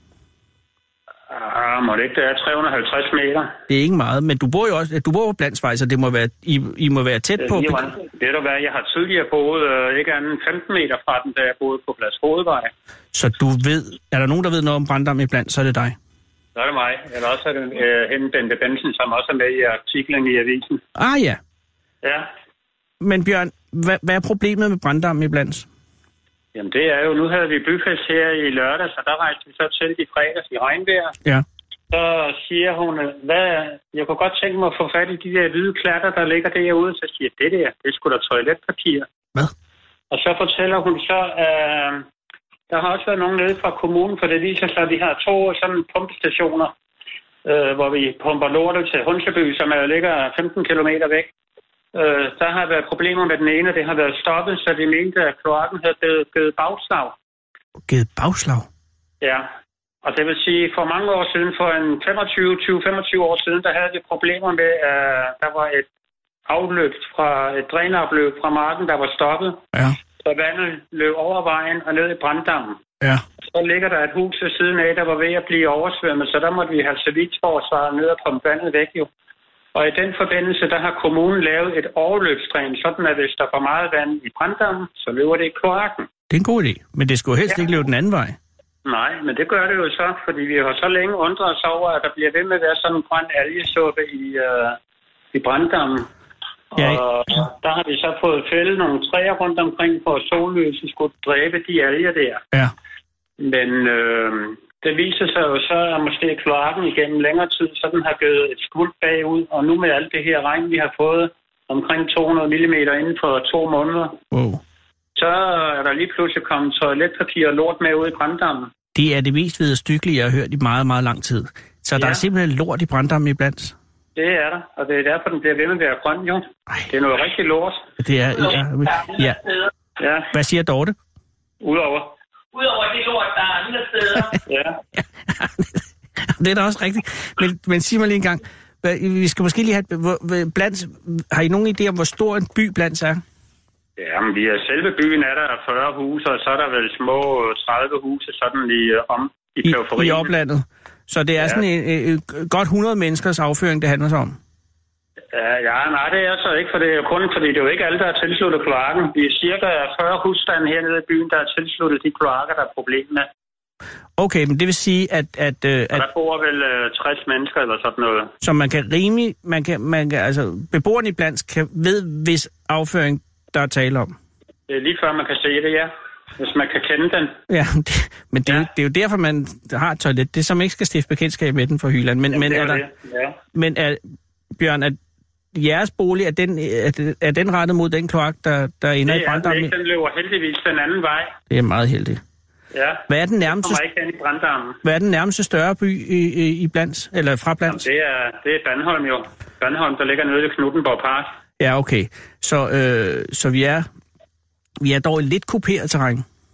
Må det ikke, det er 350 meter. Det er ikke meget, men du bor på Blandsvej, så det må være, I må være tæt på... Det er hvad, jeg har tidligere boet ikke andet 15 meter fra den, da jeg boede på Plads Hovedvej. Så du ved, er der nogen, der ved noget om branddammen i Blands, så er det dig? Så er det mig. Eller også er det hende Bente Bensen, som også er med i artiklen i avisen. Ah ja. Ja. Men Bjørn, hvad er problemet med branddammen i Blands? Jamen det er jo, nu havde vi byfest her i lørdag, så der rejste vi så til i fredags i regnvejr. Ja. Så siger hun, jeg kunne godt tænke mig at få fat i de der hvide klatter, der ligger derude. Så siger det er sgu da toiletpapir. Hvad? Og så fortæller hun så, der har også været nogen nede fra kommunen, for det viser sig, at vi har 2 sådan pumpestationer, hvor vi pumper lortet til Hunseby, som ligger 15 kilometer væk. Der har været problemer med den ene, det har været stoppet, så de mente, at kloakken havde givet bagslag. Givet bagslag? Ja, og det vil sige, for mange år siden, for en 25 år siden, der havde vi problemer med, at der var et afløb et drænafløb fra marken, der var stoppet. Ja. Så vandet løb over vejen og ned i branddammen. Ja. Så ligger der et hus ved siden af, der var ved at blive oversvømmet, så der måtte vi have civilforsvaret ned og pumpe vandet væk jo. Og i den forbindelse, der har kommunen lavet et overløbsdræn, sådan at hvis der er for meget vand i branddammen, så løber det i kloakken. Det er en god idé, men det skulle helst ikke løbe den anden vej. Nej, men det gør det jo så, fordi vi har så længe undret os over, at der bliver ved med at være sådan en grøn algesuppe i branddammen. Ja. Og der har vi så fået fældet nogle træer rundt omkring, for at sollyset skulle dræbe de alger der. Ja. Men det viser sig jo så, at måske kloakken igennem længere tid, så den har givet et skvulp bagud, og nu med alt det her regn, vi har fået omkring 200 mm inden for 2 måneder, så er der lige pludselig kommet toiletpapir og lort med ud i branddammen. Det er det mest vederstyggelige, jeg har hørt i meget, meget lang tid. Så der er simpelthen lort i branddammen iblandt? Det er der, og det er derfor, den bliver ved med at være grøn, jo. Det er noget rigtig lort. Det er, ja. Hvad siger Dorte? Udover det lort, der er andre steder. Ja. Det er da også rigtigt. Men sig mig lige en gang, vi skal måske lige have Blands. Har I nogen idé om, hvor stor en by Blands er? Jamen, selve byen er der 40 huse, og så er der vel små 30 huse sådan i periferien. I oplandet. Så det er sådan en godt 100 menneskers afføring, det handler sig om? Nej, det er så ikke, for det er kun fordi det er jo ikke alle, der er tilsluttet kloakken. Vi er cirka 40 husstande hernede i byen, der er tilsluttet de kloakker, der er problemet med. Okay, men det vil sige, at der bor vel 60 mennesker eller sådan noget. Så man kan altså beboerne iblandt ved, hvis afføring der er tale om? Det er lige før man kan se det, ja. Hvis man kan kende den. Ja, men det er jo derfor, man har et toilet. Det er som ikke skal stifte bekendtskab med den for Hyland. Men Bjørn, at jeres bolig, er den rettet mod den kloak, der ender i branddammen? Det er den løber heldigvis den anden vej. Det er meget heldigt. Ja, hvad er den nærmeste, hvad er den nærmeste større by i Blands, eller fra Blands? Det er Bandholm jo. Bandholm, der ligger nede ved Knuttenborg Park. Ja, okay. Så vi er dog i lidt kuperet terræn.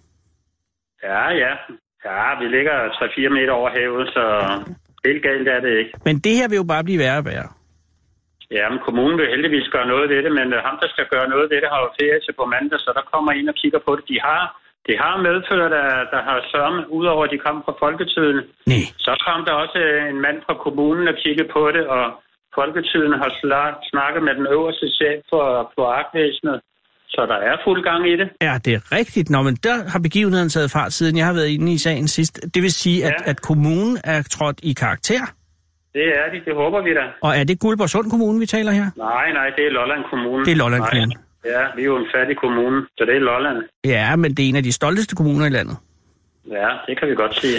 Ja, vi ligger 3-4 meter over havet, så helt galt er det ikke. Men det her vil jo bare blive værre og værre. Ja, men kommunen vil heldigvis gøre noget ved det, men ham, der skal gøre noget ved det, har jo ferie til på mandag, så der kommer ind og kigger på det. Det har medført, at der har sørme, udover at de kom fra Folketiden. Nej. Så kom der også en mand fra kommunen og kiggede på det, og Folketiden har snakket med den øverste chef for kloakvæsenet. Så der er fuld gang i det. Ja, det er rigtigt. Nå, men der har begivenheden taget fart, siden jeg har været inde i sagen sidst. Det vil sige, at kommunen er trådt i karakter? Det er de, det håber vi da. Og er det Guldborgsund Kommune, vi taler her? Nej, det er Lolland Kommune. Det er Lolland Kommune. Ja, vi er jo en fattig kommune, så det er Lolland. Ja, men det er en af de stolteste kommuner i landet. Ja, det kan vi godt sige.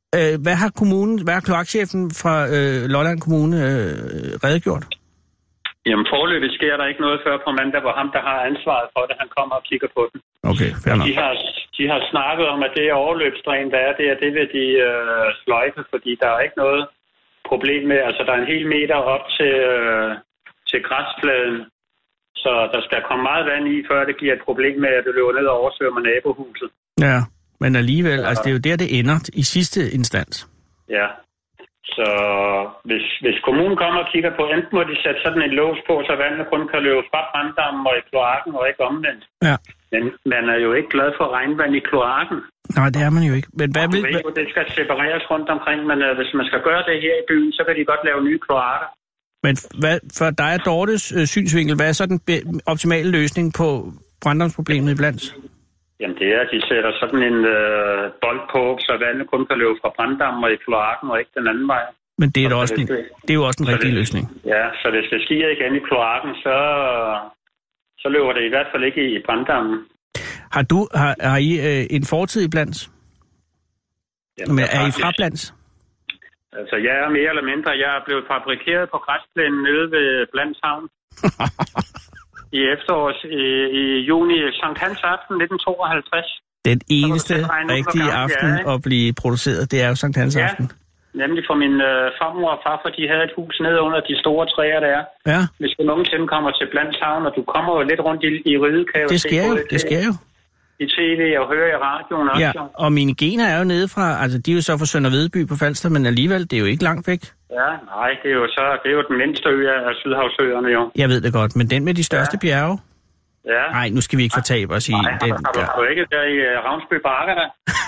Hvad har kloakchefen fra Lolland Kommune redegjort? Jamen foreløbig sker der ikke noget før på mandag, hvor ham, der har ansvaret for det, han kommer og kigger på den. Okay, fair nok. De har snakket om, at det overløbsdræn, der er det vil de sløjfe, fordi der er ikke noget problem med, altså der er en hel meter op til græsfladen, så der skal komme meget vand i, før det giver et problem med, at det løber ned og oversvømmer nabohuset. Ja, men alligevel, altså det er jo der, det ender i sidste instans. Ja, så hvis kommunen kommer og kigger på, enten må de sætte sådan en lås på, så vandet kun kan løbe fra branddammen og i kloakken og ikke omvendt. Ja. Men man er jo ikke glad for regnvand i kloakken. Nej, det er man jo ikke. Men hvad vil... Det skal separeres rundt omkring, men hvis man skal gøre det her i byen, så kan de godt lave nye kloakker. Men for dig og Dortes synsvinkel, hvad er så den optimale løsning på branddamsproblemet iblandt? Jamen det er, at de sætter sådan en bold på, så vandet kun kan løbe fra branddammen og i kloakken og ikke den anden vej. Men det er, det er jo også en rigtig løsning. Ja, så hvis det stiger igen i kloakken, så løber det i hvert fald ikke i branddammen. Har I en fortid i Blands? Jamen, er I fra Blands? Altså, jeg er mere eller mindre. Jeg er blevet fabrikeret på græsplænen nede ved Blands Havn. I efterårs, i juni, Sankt Hans aften 1952. Den eneste rigtige aften at blive produceret, det er jo Sankt Hans aften. Nemlig for min farmor og far, for de havde et hus nede under de store træer, der er. Ja. Hvis du nogensinde kommer til Blands Havn, og du kommer jo lidt rundt i riget, kan jeg det sker jo. I tv og høre i radioen også. Ja, og mine gener er jo nede fra, altså de er jo så fra Sønder Vedby på Falster, men alligevel, det er jo ikke langt væk. Ja, nej, det er jo den mindste ø af Sydhavsøerne jo. Jeg ved det godt, men den med de største bjerge? Ja. Nej, nu skal vi ikke fortabe os i den. Nej, har du ikke der i Ravnsby Bakker der?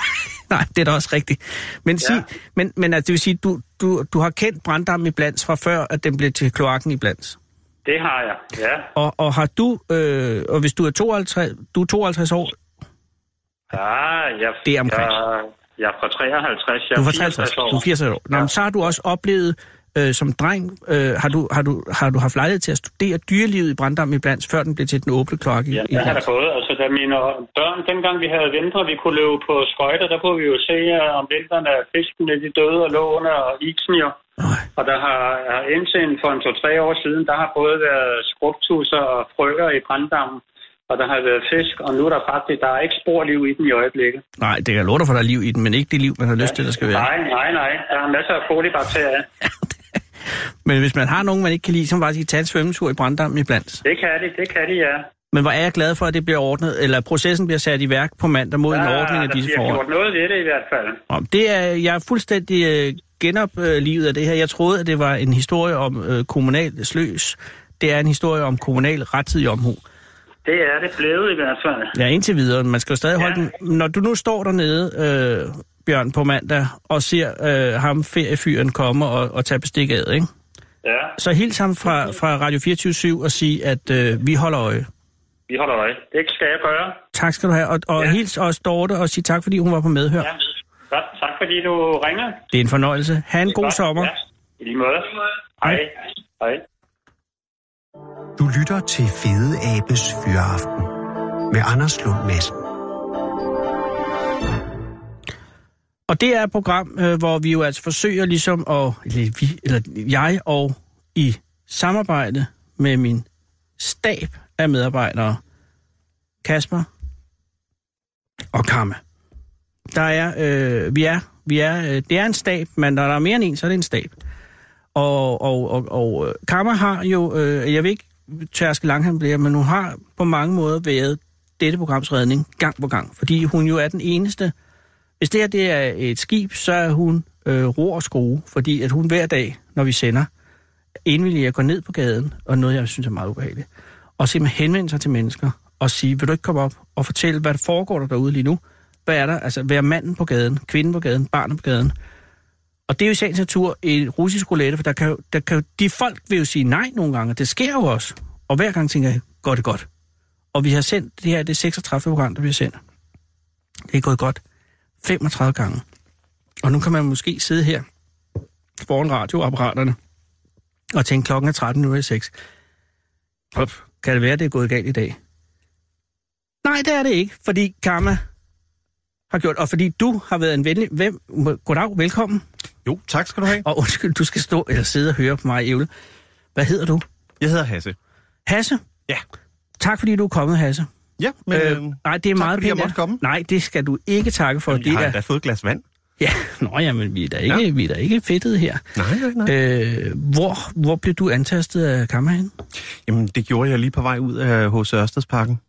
Nej, det er da også rigtigt. Men, men altså, det vil sige, du har kendt branddammen i Blans fra før, at den blev til kloakken i Blans? Det har jeg, ja. Og har du, og hvis du er 52 år? Ja, det er omkring. Jeg er fra 53, jeg er 64 år. Du er 64 år. Nå, men så har du også oplevet, som dreng, har du haft lejlighed til at studere dyrelivet i branddammen i Blans, før den blev til den åbne kloakke? Ja, det har der både. Altså, da mine børn, dengang vi havde vintre, vi kunne løbe på skøjter, der kunne vi jo se om vinteren, at fiskene de døde og lå under isen jo. Og der har indtil for 2-3 år siden, der har både været skrubtusser og frøer i branddammen. Og der har været fisk, og nu er der faktisk, der er ikke sporliv i den i øjeblikket. Nej, det kan love dig for, der er liv i den, men ikke det liv, man har lyst til, der skal være. Nej. Der er masser af kolibakterier. Men hvis man har nogen, man ikke kan lide, så må man bare sige, tage en svømmetur i branddammen i Blans. Det kan de, ja. Men hvor er jeg glad for, at det bliver ordnet, eller processen bliver sat i værk på mandag mod en ordning af disse forhold. Der bliver gjort noget ved det i hvert fald. Jeg er fuldstændig genoplivet af det her. Jeg troede, at det var en historie om kommunal sløs. Det er en historie om kommunal rettidig omhu. Det er det blevet i hvert fald. Ja, indtil videre. Man skal jo stadig holde den. Når du nu står dernede, Bjørn, på mandag, og ser ham feriefyren komme og tage bestik af, ikke? Ja. Så hils ham fra Radio 24/7 og sige, at vi holder øje. Vi holder øje. Det skal jeg gøre. Tak skal du have. Og hils også Dorte og sige tak, fordi hun var på medhør. Ja. Godt. Tak fordi du ringer. Det er en fornøjelse. Ha' en god sommer. Ja. I lige måde. Hej. Hej. Du lytter til Fede Abes Fyraften med Anders Lund Madsen. Og det er et program, hvor vi jo altså forsøger ligesom jeg og i samarbejde med min stab af medarbejdere, Kasper og Kamma. Der er, det er en stab, men når der er mere end en, så er det en stab. Og Kamma har jo, jeg vil ikke tærske langhandblære, men hun har på mange måder været dette programs redning gang på gang, fordi hun jo er den eneste. Hvis det her det er et skib, så er hun ror og skrue, fordi at hun hver dag, når vi sender, indvilliger at gå ned på gaden, og noget jeg synes er meget ubehageligt, og simpelthen henvende sig til mennesker og sige, vil du ikke komme op og fortælle, hvad der foregår der derude lige nu? Hvad er der? Altså, være manden på gaden, kvinden på gaden, barnet på gaden. Og det er jo i sagens natur en russisk roulette, for de folk vil jo sige nej nogle gange, det sker jo også. Og hver gang tænker jeg, går det godt. Og vi har sendt, det her det er 36 program, der vi har sendt. Det er gået godt 35 gange. Og nu kan man måske sidde her foran radioapparaterne og tænke, klokken er 13:06. Kan det være, det er gået galt i dag? Nej, det er det ikke, fordi Kamma har gjort, og fordi du har været en venlig... Goddag, velkommen. Jo, tak skal du have. Og undskyld, du skal stå eller sidde og høre på mig, Ævle. Hvad hedder du? Jeg hedder Hasse. Hasse? Ja. Tak fordi du er kommet, Hasse. Ja, men nej, det er tak meget fordi pænt. Jeg måtte komme. Nej, det skal du ikke takke for. Jamen, jeg har da fået et glas vand. Ja, men vi er da ikke fedtet her. Nej. Hvor blev du antastet af Kamma hen? Jamen, det gjorde jeg lige på vej ud af H.C. Ørstedsparken.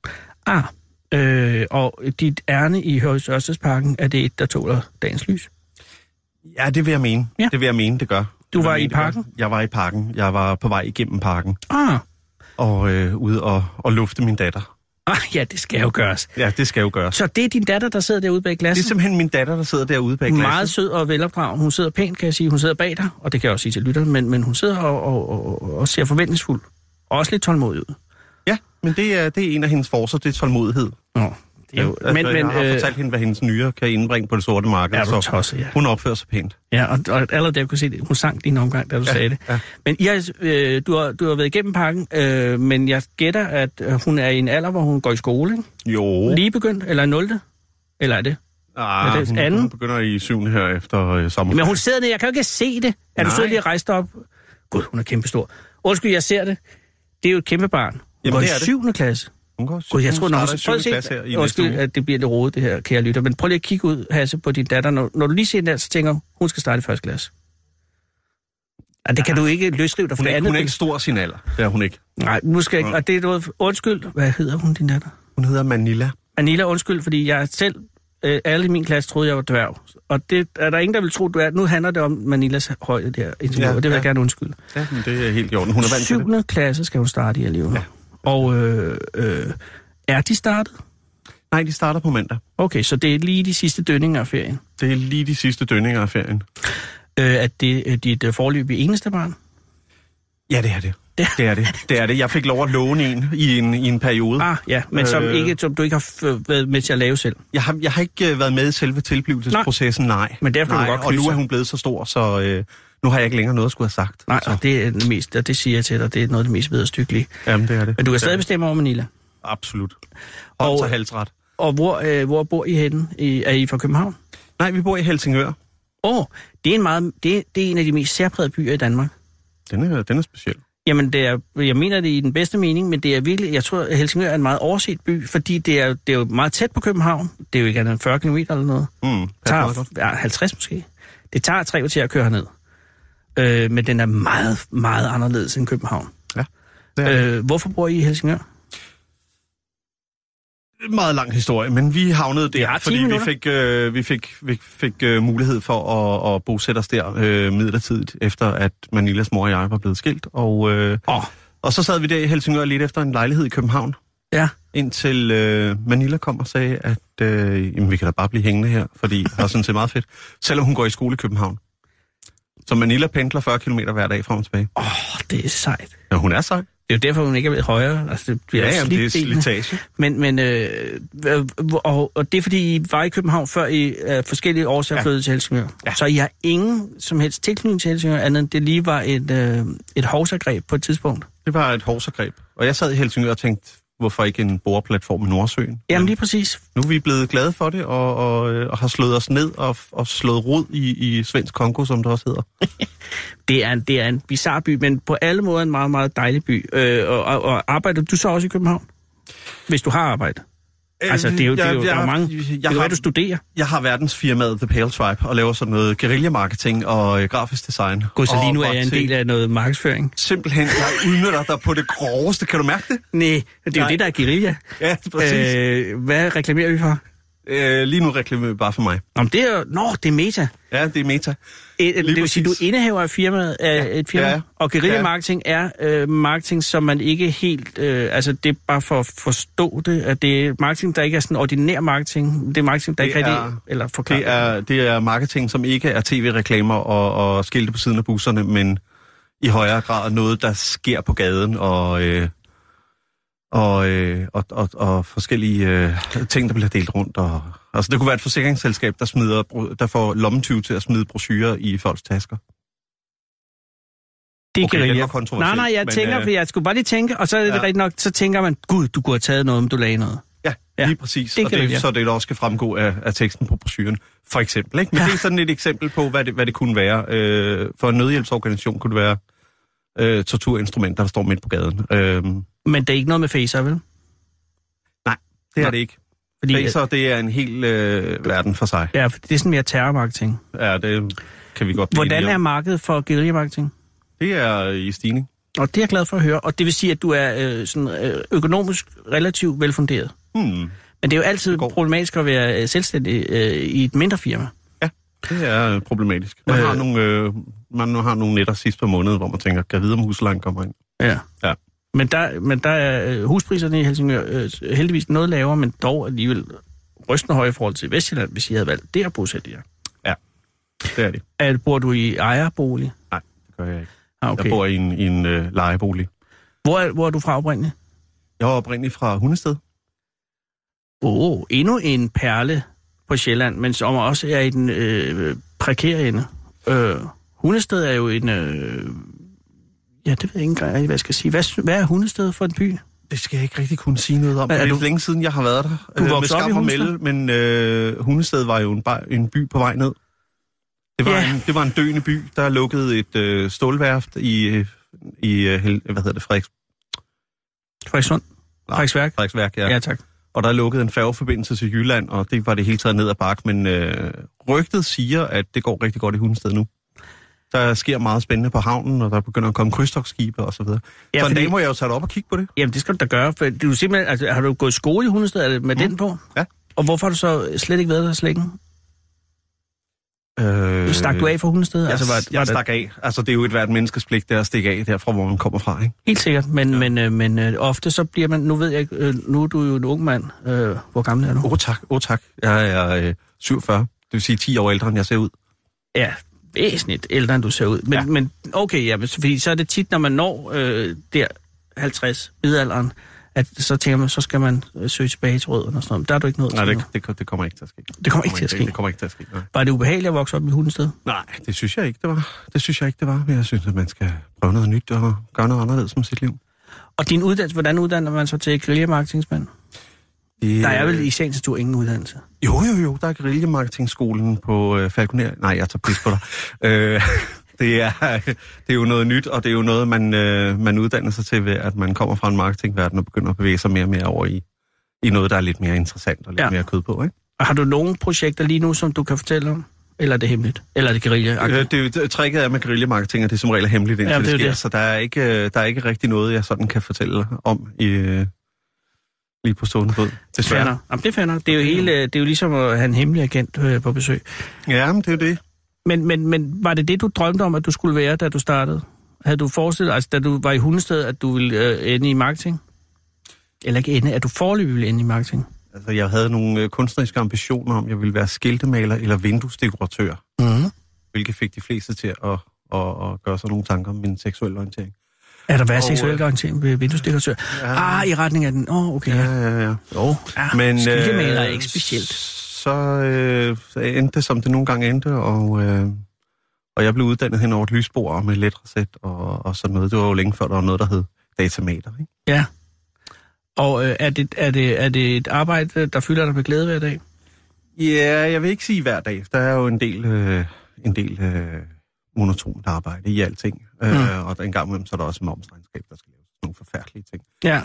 Og dit ærne i H.C. Ørstedsparken, er det et, der tåler dagens lys? Ja, det vil jeg mene. Ja. Det vil jeg mene, det gør. Du var i parken? Jeg var i parken. Jeg var på vej igennem parken. Og ude og lufte min datter. Ja, det skal jo gøres. Ja, det skal jo gøres. Så det er din datter, der sidder derude bag glasset? Det er simpelthen min datter, der sidder derude bag glasset. Meget sød og velopdragen. Hun sidder pænt, kan jeg sige. Hun sidder bag dig, og det kan jeg også sige til lytteren, men hun sidder og ser forventningsfuld. Og også lidt tålmodig ud. Ja, men det er en af hendes forser, det er tålmodighed. Det er jo, men jeg har fortalt hende, hvad hendes nyere kan indbringe på det sorte marked. Ja, du tosset, ja. Hun opfører sig pænt. Ja, og allerede der kunne se det. Hun sang din omgang, da du sagde det. Ja. Men du har været igennem parken, men jeg gætter, at hun er i en alder, hvor hun går i skole, ikke? Jo. Lige begyndt, eller 0. Eller er det? Hun begynder i 7. her efter sommerferien. Men hun sidder der, jeg kan jo ikke se det. Er du så lige rejst op? Gud, hun er kæmpestor. Undskyld, jeg ser det. Det er jo et kæmpe barn. Hun går i 7. klasse. Gud, jeg tror, at det bliver lidt rodet, det her, kære lytter. Men prøv lige at kigge ud, Hasse, på din datter. Når du lige ser den, så tænker hun skal starte i 1. klasse. Det kan du ikke løsrive dig for det andet. Hun er ikke stor sin alder. Det er hun ikke. Nej, nu skal jeg ikke. Og det er noget... Undskyld, hvad hedder hun, din datter? Hun hedder Manila. Manila, undskyld, fordi jeg selv... alle i min klasse troede, jeg var dværg. Og det er der ingen, der vil tro, du er. Nu handler det om Manilas højde der. Ja, det vil jeg gerne undskylde. Ja, men det er helt i orden. Hun er vant til det. 7. klasse skal hun starte i alligevel. Ja. Og er de startet? Nej, de starter på mandag. Okay, så det er lige de sidste dønninger af ferien? Det er lige de sidste dønninger af ferien. Er det dit forløb i eneste barn? Ja, det er det. Det er det. Jeg fik lov at låne en i en periode. Ja, men som du ikke har været med til at lave selv? Jeg har ikke været med i selve tilblivelsesprocessen, nej. Men derfor kan du godt og nu er hun blevet så stor, så nu har jeg ikke længere noget at skulle have sagt. Nej, så. Det er det mest, og det siger jeg til dig, det er noget af det mest vederstyggelige. Jamen, det er det. Men du kan stadig bestemme over Manila? Absolut. Og så halsret. Og hvor bor I henne? Er I fra København? Nej, vi bor i Helsingør. Det er en af de mest særprægede byer i Danmark. Den er speciel. Jamen, jeg mener det i den bedste mening, men det er virkelig, jeg tror, at Helsingør er en meget overset by, fordi det er jo meget tæt på København. Det er jo ikke andet 40 km eller noget. Det tager 50 måske. Det tager 3 kvarter at køre herned. Men den er meget, meget anderledes end København. Ja. Hvorfor bor I i Helsingør? Meget lang historie, men vi havnede der, fordi vi fik mulighed for at bosætte os der midlertidigt, efter at Manilas mor og jeg var blevet skilt. Og så sad vi der i Helsingør lidt efter en lejlighed i København. Ja. Indtil Manila kom og sagde, at vi kan da bare blive hængende her, fordi det er sådan set meget fedt. Selvom hun går i skole i København. Så Manila pendler 40 km hver dag frem og tilbage. Det er sejt. Ja, hun er sejt. Det er jo derfor, hun ikke er blevet højere. Altså, det bliver det er slitage. Og det er, fordi I var i København, før I forskellige årsager flyttede til Helsingør. Ja. Så I har ingen som helst tilknytning til Helsingør, andet end det lige var et hovsagreb på et tidspunkt. Det var et hovsagreb. Og jeg sad i Helsingør og tænkte, hvorfor ikke en boreplatform i Nordsøen? Jamen lige præcis. Nu er vi blevet glade for det, og har slået os ned og slået rod i Svensk Congo, som det også hedder. Det er en bizarre by, men på alle måder en meget, meget dejlig by. Og arbejder du så også i København? Hvis du har arbejdet? Altså, der er mange... du studerer. Jeg har verdensfirmaet The Pale Tribe og laver sådan noget guerilla-marketing og grafisk design. God, så lige nu er jeg en del af noget markedsføring. Simpelthen, jeg udnytter dig på det groveste. Kan du mærke det? Nej, det er jo det, der er guerilla. Ja, det er præcis. Hvad reklamerer vi for? Lige nu reklamerer vi bare for mig. Det er Meta. Ja, det er Meta. Det vil sige, du indehaver af firmaet, et firma, ja, og guerilla-marketing er marketing, som man ikke helt... altså, det er bare for at forstå det, at det er marketing, der ikke er sådan ordinær marketing. Det er marketing, der ikke rigtig... Eller forklaret. Det er marketing, som ikke er tv-reklamer og skilte på siden af busserne, men i højere grad noget, der sker på gaden og forskellige ting, der bliver delt rundt. Altså, det kunne være et forsikringsselskab, der får lommetyve til at smide brochurer i folks tasker. Det kan okay, kontroversielt. Nej, jeg tænker, for jeg skulle bare lige tænke, og så er det rigtigt nok, så tænker man, gud, du kunne have taget noget, om du lagde noget. Ja, lige præcis. Så det også skal fremgå af teksten på brochuren, for eksempel. Ikke? Men det er sådan et eksempel på, hvad det kunne være. For en nødhjælpsorganisation kunne det være torturinstrumenter, der står midt på gaden. Men det er ikke noget med facer, vel? Nej, det er det ikke. Fordi facer, det er en hel verden for sig. Ja, for det er sådan mere terrormarketing. Ja, det kan vi godt blive. Hvordan er markedet for guerilla-marketing? Det er i stigning. Og det er jeg glad for at høre. Og det vil sige, at du er økonomisk relativt velfunderet. Men det er jo altid problematisk at være selvstændig i et mindre firma. Ja, det er problematisk. Man har nogle netter sidst på måneden, hvor man tænker, kan jeg vide, om huslejen kommer ind? Ja. Men der er huspriserne i Helsingør heldigvis noget lavere, men dog alligevel rystende høje i forhold til Vestjylland, hvis I havde valgt det at bosætte jer. Ja, det er det. Bor du i ejerbolig? Nej, det gør jeg ikke. Okay. Jeg bor i en lejebolig. Hvor er du fra oprindeligt? Jeg er oprindeligt fra Hundested. Endnu en perle på Sjælland, men som også er i den prekære ende. Hundested er jo en... ja, det ved jeg ikke engang, hvad jeg skal sige. Hvad er Hundested for en by? Det skal jeg ikke rigtig kunne sige noget om. Det er længe siden, jeg har været der. Du voksede op i Hundested? Men Hundested var jo en by på vej ned. Det var en døende by, der lukkede et stålværft i hvad hedder det, Frederikssund? Frederiksværk, ja. Ja, tak. Og der lukkede en færgeforbindelse til Jylland, og det var det hele taget ned ad bakke, men rygtet siger, at det går rigtig godt i Hundested nu. Der sker meget spændende på havnen, og der begynder at komme krydstogtskibe og så videre. Ja, så en dag må jeg jo tage dig op og kigge på det. Jamen, det skal du da gøre, for du simpelthen, altså, har du gået i skole i Hundested med den på? Ja. Og hvorfor har du så slet ikke været der så længe? Stak du af for Hundested? Jeg stak af. Altså, det er jo et hvert menneskes pligt, der at stikke af derfra, hvor man kommer fra, ikke? Helt sikkert, men ofte så bliver man... Nu ved jeg ikke, nu er du jo en ung mand. Hvor gammel er du? Tak. Jeg er 47. Det vil sige 10 år ældre, end jeg ser ud. Ja, væsentligt ældre, end du ser ud. Men okay, ja, fordi så er det tit, når man når der 50 middelalderen, at så tænker man, så skal man søge tilbage til rødderne og sådan noget. Der er du ikke noget til. Nej, det kommer ikke til at ske. Det kommer ikke til at ske? Nej. Var det ubehageligt at vokse op i Hundested? Nej, det synes jeg ikke, det var. Men jeg synes, at man skal prøve noget nyt og gøre noget anderledes med sit liv. Og din uddannelse, hvordan uddanner man så til guerilla-marketingsmand? Der er vel i sagens natur ingen uddannelse? Jo, der er guerilla-marketingskolen på Falconer. Nej, jeg tager pis på dig. Det er jo noget nyt, og det er jo noget, man uddanner sig til ved, at man kommer fra en marketingverden og begynder at bevæge sig mere og mere over i noget, der er lidt mere interessant og lidt mere kød på, ikke? Og har du nogle projekter lige nu, som du kan fortælle om? Eller er det hemmeligt? Eller er det guerilla? Tricket er med guerilla-marketing, og det er som regel hemmeligt, indtil det sker. Det. Så der er ikke rigtig noget, jeg sådan kan fortælle om lige på stående fod. Desværre. Jamen, det finder. Det er jo ligesom at have en hemmelig agent på besøg. Ja, men det er jo det. Men var det du drømte om, at du skulle være, da du startede? Havde du forestillet, altså da du var i Hundested, at du ville ende i marketing? Eller ikke ende, at du foreløbig ville ende i marketing? Altså, jeg havde nogle kunstneriske ambitioner om, at jeg ville være skiltemaler eller vinduesdekoratør. Mm-hmm. Hvilket fik de fleste til at gøre sig nogle tanker om min seksuelle orientering. Er der været seksuel orientering ved vinduesdekoratør? Ja. I retning af den. Okay. Ja. Men skiltemaler er ikke specielt. Så endte det, som det nogle gange endte, og jeg blev uddannet hen over et lysbord med letracet og sådan noget. Det var jo længe før, der var noget, der hed datamater, ikke? Ja. Og er det et arbejde, der fylder dig med glæde hver dag? Ja, jeg vil ikke sige hver dag. Der er jo en del monotont arbejde i alting. Og en gang imellem, så er der også momsregnskab, der skal laves nogle forfærdelige ting. Ja.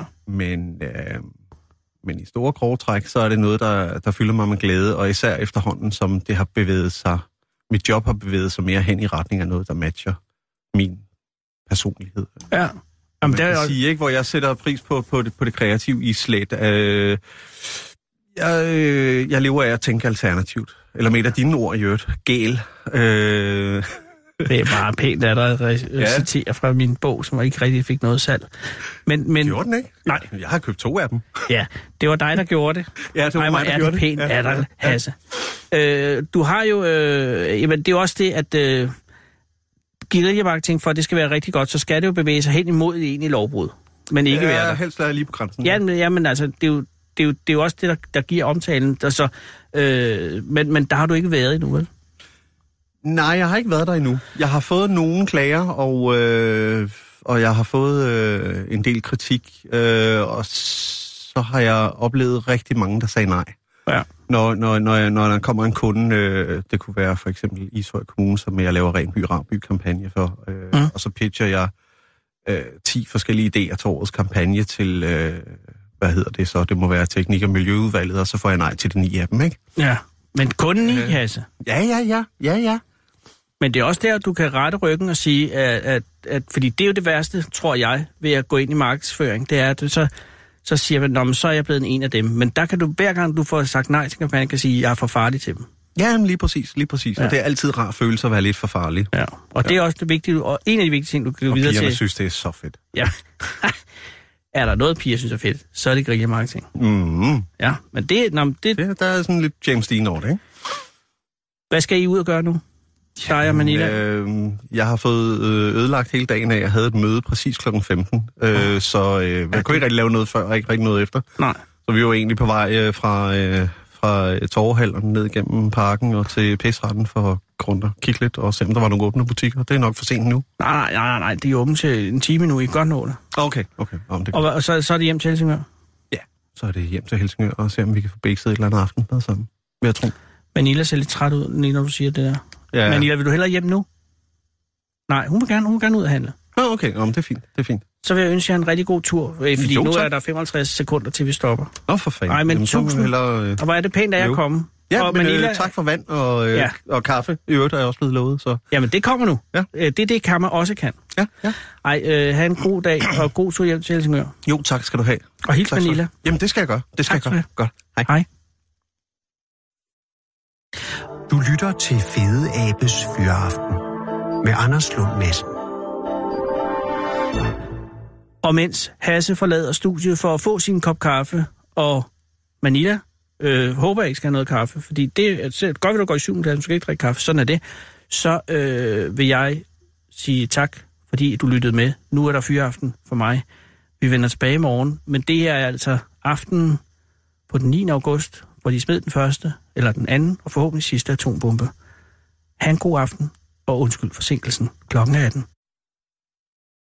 Men i store grove træk, så er det noget, der fylder mig med glæde, og især efterhånden, som det har bevæget sig, mit job har bevæget sig mere hen i retning af noget, der matcher min personlighed. Ja. Jamen, man kan sige, ikke, hvor jeg sætter pris på det kreative islet. Jeg lever af at tænke alternativt. Eller med et af dine ord i øvrigt. Gæl. Det er bare pænt, at der citerer fra min bog, som ikke rigtig fik noget salg. Men gjorde den ikke? Nej. Jeg har købt 2 af dem. Ja, det var dig, der gjorde det. Ja, det var mig, der gjorde det. Pænt af dig, Hasse. Du har jo... jamen, det er jo også det, at guerilla-marketing, for at det skal være rigtig godt, så skal det jo bevæge sig hen imod egentlig lovbrud. Men ikke være der. Helst er lige på grænsen. Ja, men altså, det er jo også det, der giver omtalen. Så, men der har du ikke været endnu, vel? Nej, jeg har ikke været der endnu. Jeg har fået nogle klager, og jeg har fået en del kritik, og så har jeg oplevet rigtig mange, der sagde nej. Ja. Når der kommer en kunde, det kunne være for eksempel Ishøj Kommune, som jeg laver ren by-kampagne for, og så pitcher jeg 10 forskellige idéer til årets kampagne til, det må være Teknik- og Miljøudvalget, og så får jeg nej til de 9 af dem, ikke? Ja, men kun 9, Hasse? Ja. Men det er også der, du kan rette ryggen og sige, at fordi det er jo det værste, tror jeg, ved at gå ind i markedsføring, det er, at du så siger man, så er jeg blevet en af dem. Men der kan du, hver gang du får sagt nej til kampagnen, kan sige, at jeg er for farlig til dem. Ja, men lige præcis. Ja. Og det er altid rar følelse at være lidt for farlig. Ja, og det er også det vigtige, og en af de vigtige ting, du kan gå videre til. Og pigerne synes, det er så fedt. Ja. Er der noget, piger synes er fedt, så er det guerilla-marketing. Mm. Ja, men det... Der er sådan lidt James Dean over det, ikke? Hvad skal I ud og gøre nu? Dig og Manila? Jeg har fået ødelagt hele dagen af. Jeg havde et møde præcis kl. 15. Så jeg kunne ikke rigtig lave noget før, og ikke rigtig noget efter. Nej. Så vi var egentlig på vej fra Torvehallerne ned gennem parken og til Pæsretten for grund og kigge lidt og se, om der var nogle åbne butikker. Det er nok for sent nu. Nej. Det er åbent til en time nu. I godt nå det. Okay. Og så er det hjem til Helsingør? Ja, så er det hjem til Helsingør og se, om vi kan få bækset et eller andet aften sammen. Vil jeg tro. Manila ser lidt træt ud, når du siger det der. Ja. Manila, vil du hellere hjem nu? Nej, hun vil gerne ud og handle. Okay, det er fint. Så vil jeg ønske jer en rigtig god tur, fordi nu er der 55 sekunder til vi stopper. For fanden. Nej, men 1000. Og hvor er det pænt af at komme. Ja, og men Manila, tak for vand og kaffe. I øvrigt er jeg også blevet lovet, så... Jamen, det kommer nu. Ja. Det kan man også kan. Ja. Ha' en god dag, og god tur hjem til Helsingør. Jo, tak skal du have. Og hils Manila. Jamen, det skal jeg gøre. Tak. Godt. Hej. Du lytter til Fede Abes Fyraften med Anders Lund Madsen. Og mens Hasse forlader studiet for at få sin kop kaffe, og Manila håber jeg ikke skal have noget kaffe, fordi det er godt, at du går i 7. klasse, du skal ikke drikke kaffe, sådan er det, så vil jeg sige tak, fordi du lyttede med. Nu er der fyraften for mig. Vi vender tilbage i morgen, men det er altså aftenen på den 9. august, hvor de smed den første, eller den anden, og forhåbentlig sidste atombombe. Ha' en god aften, og undskyld forsinkelsen. Klokken er 18.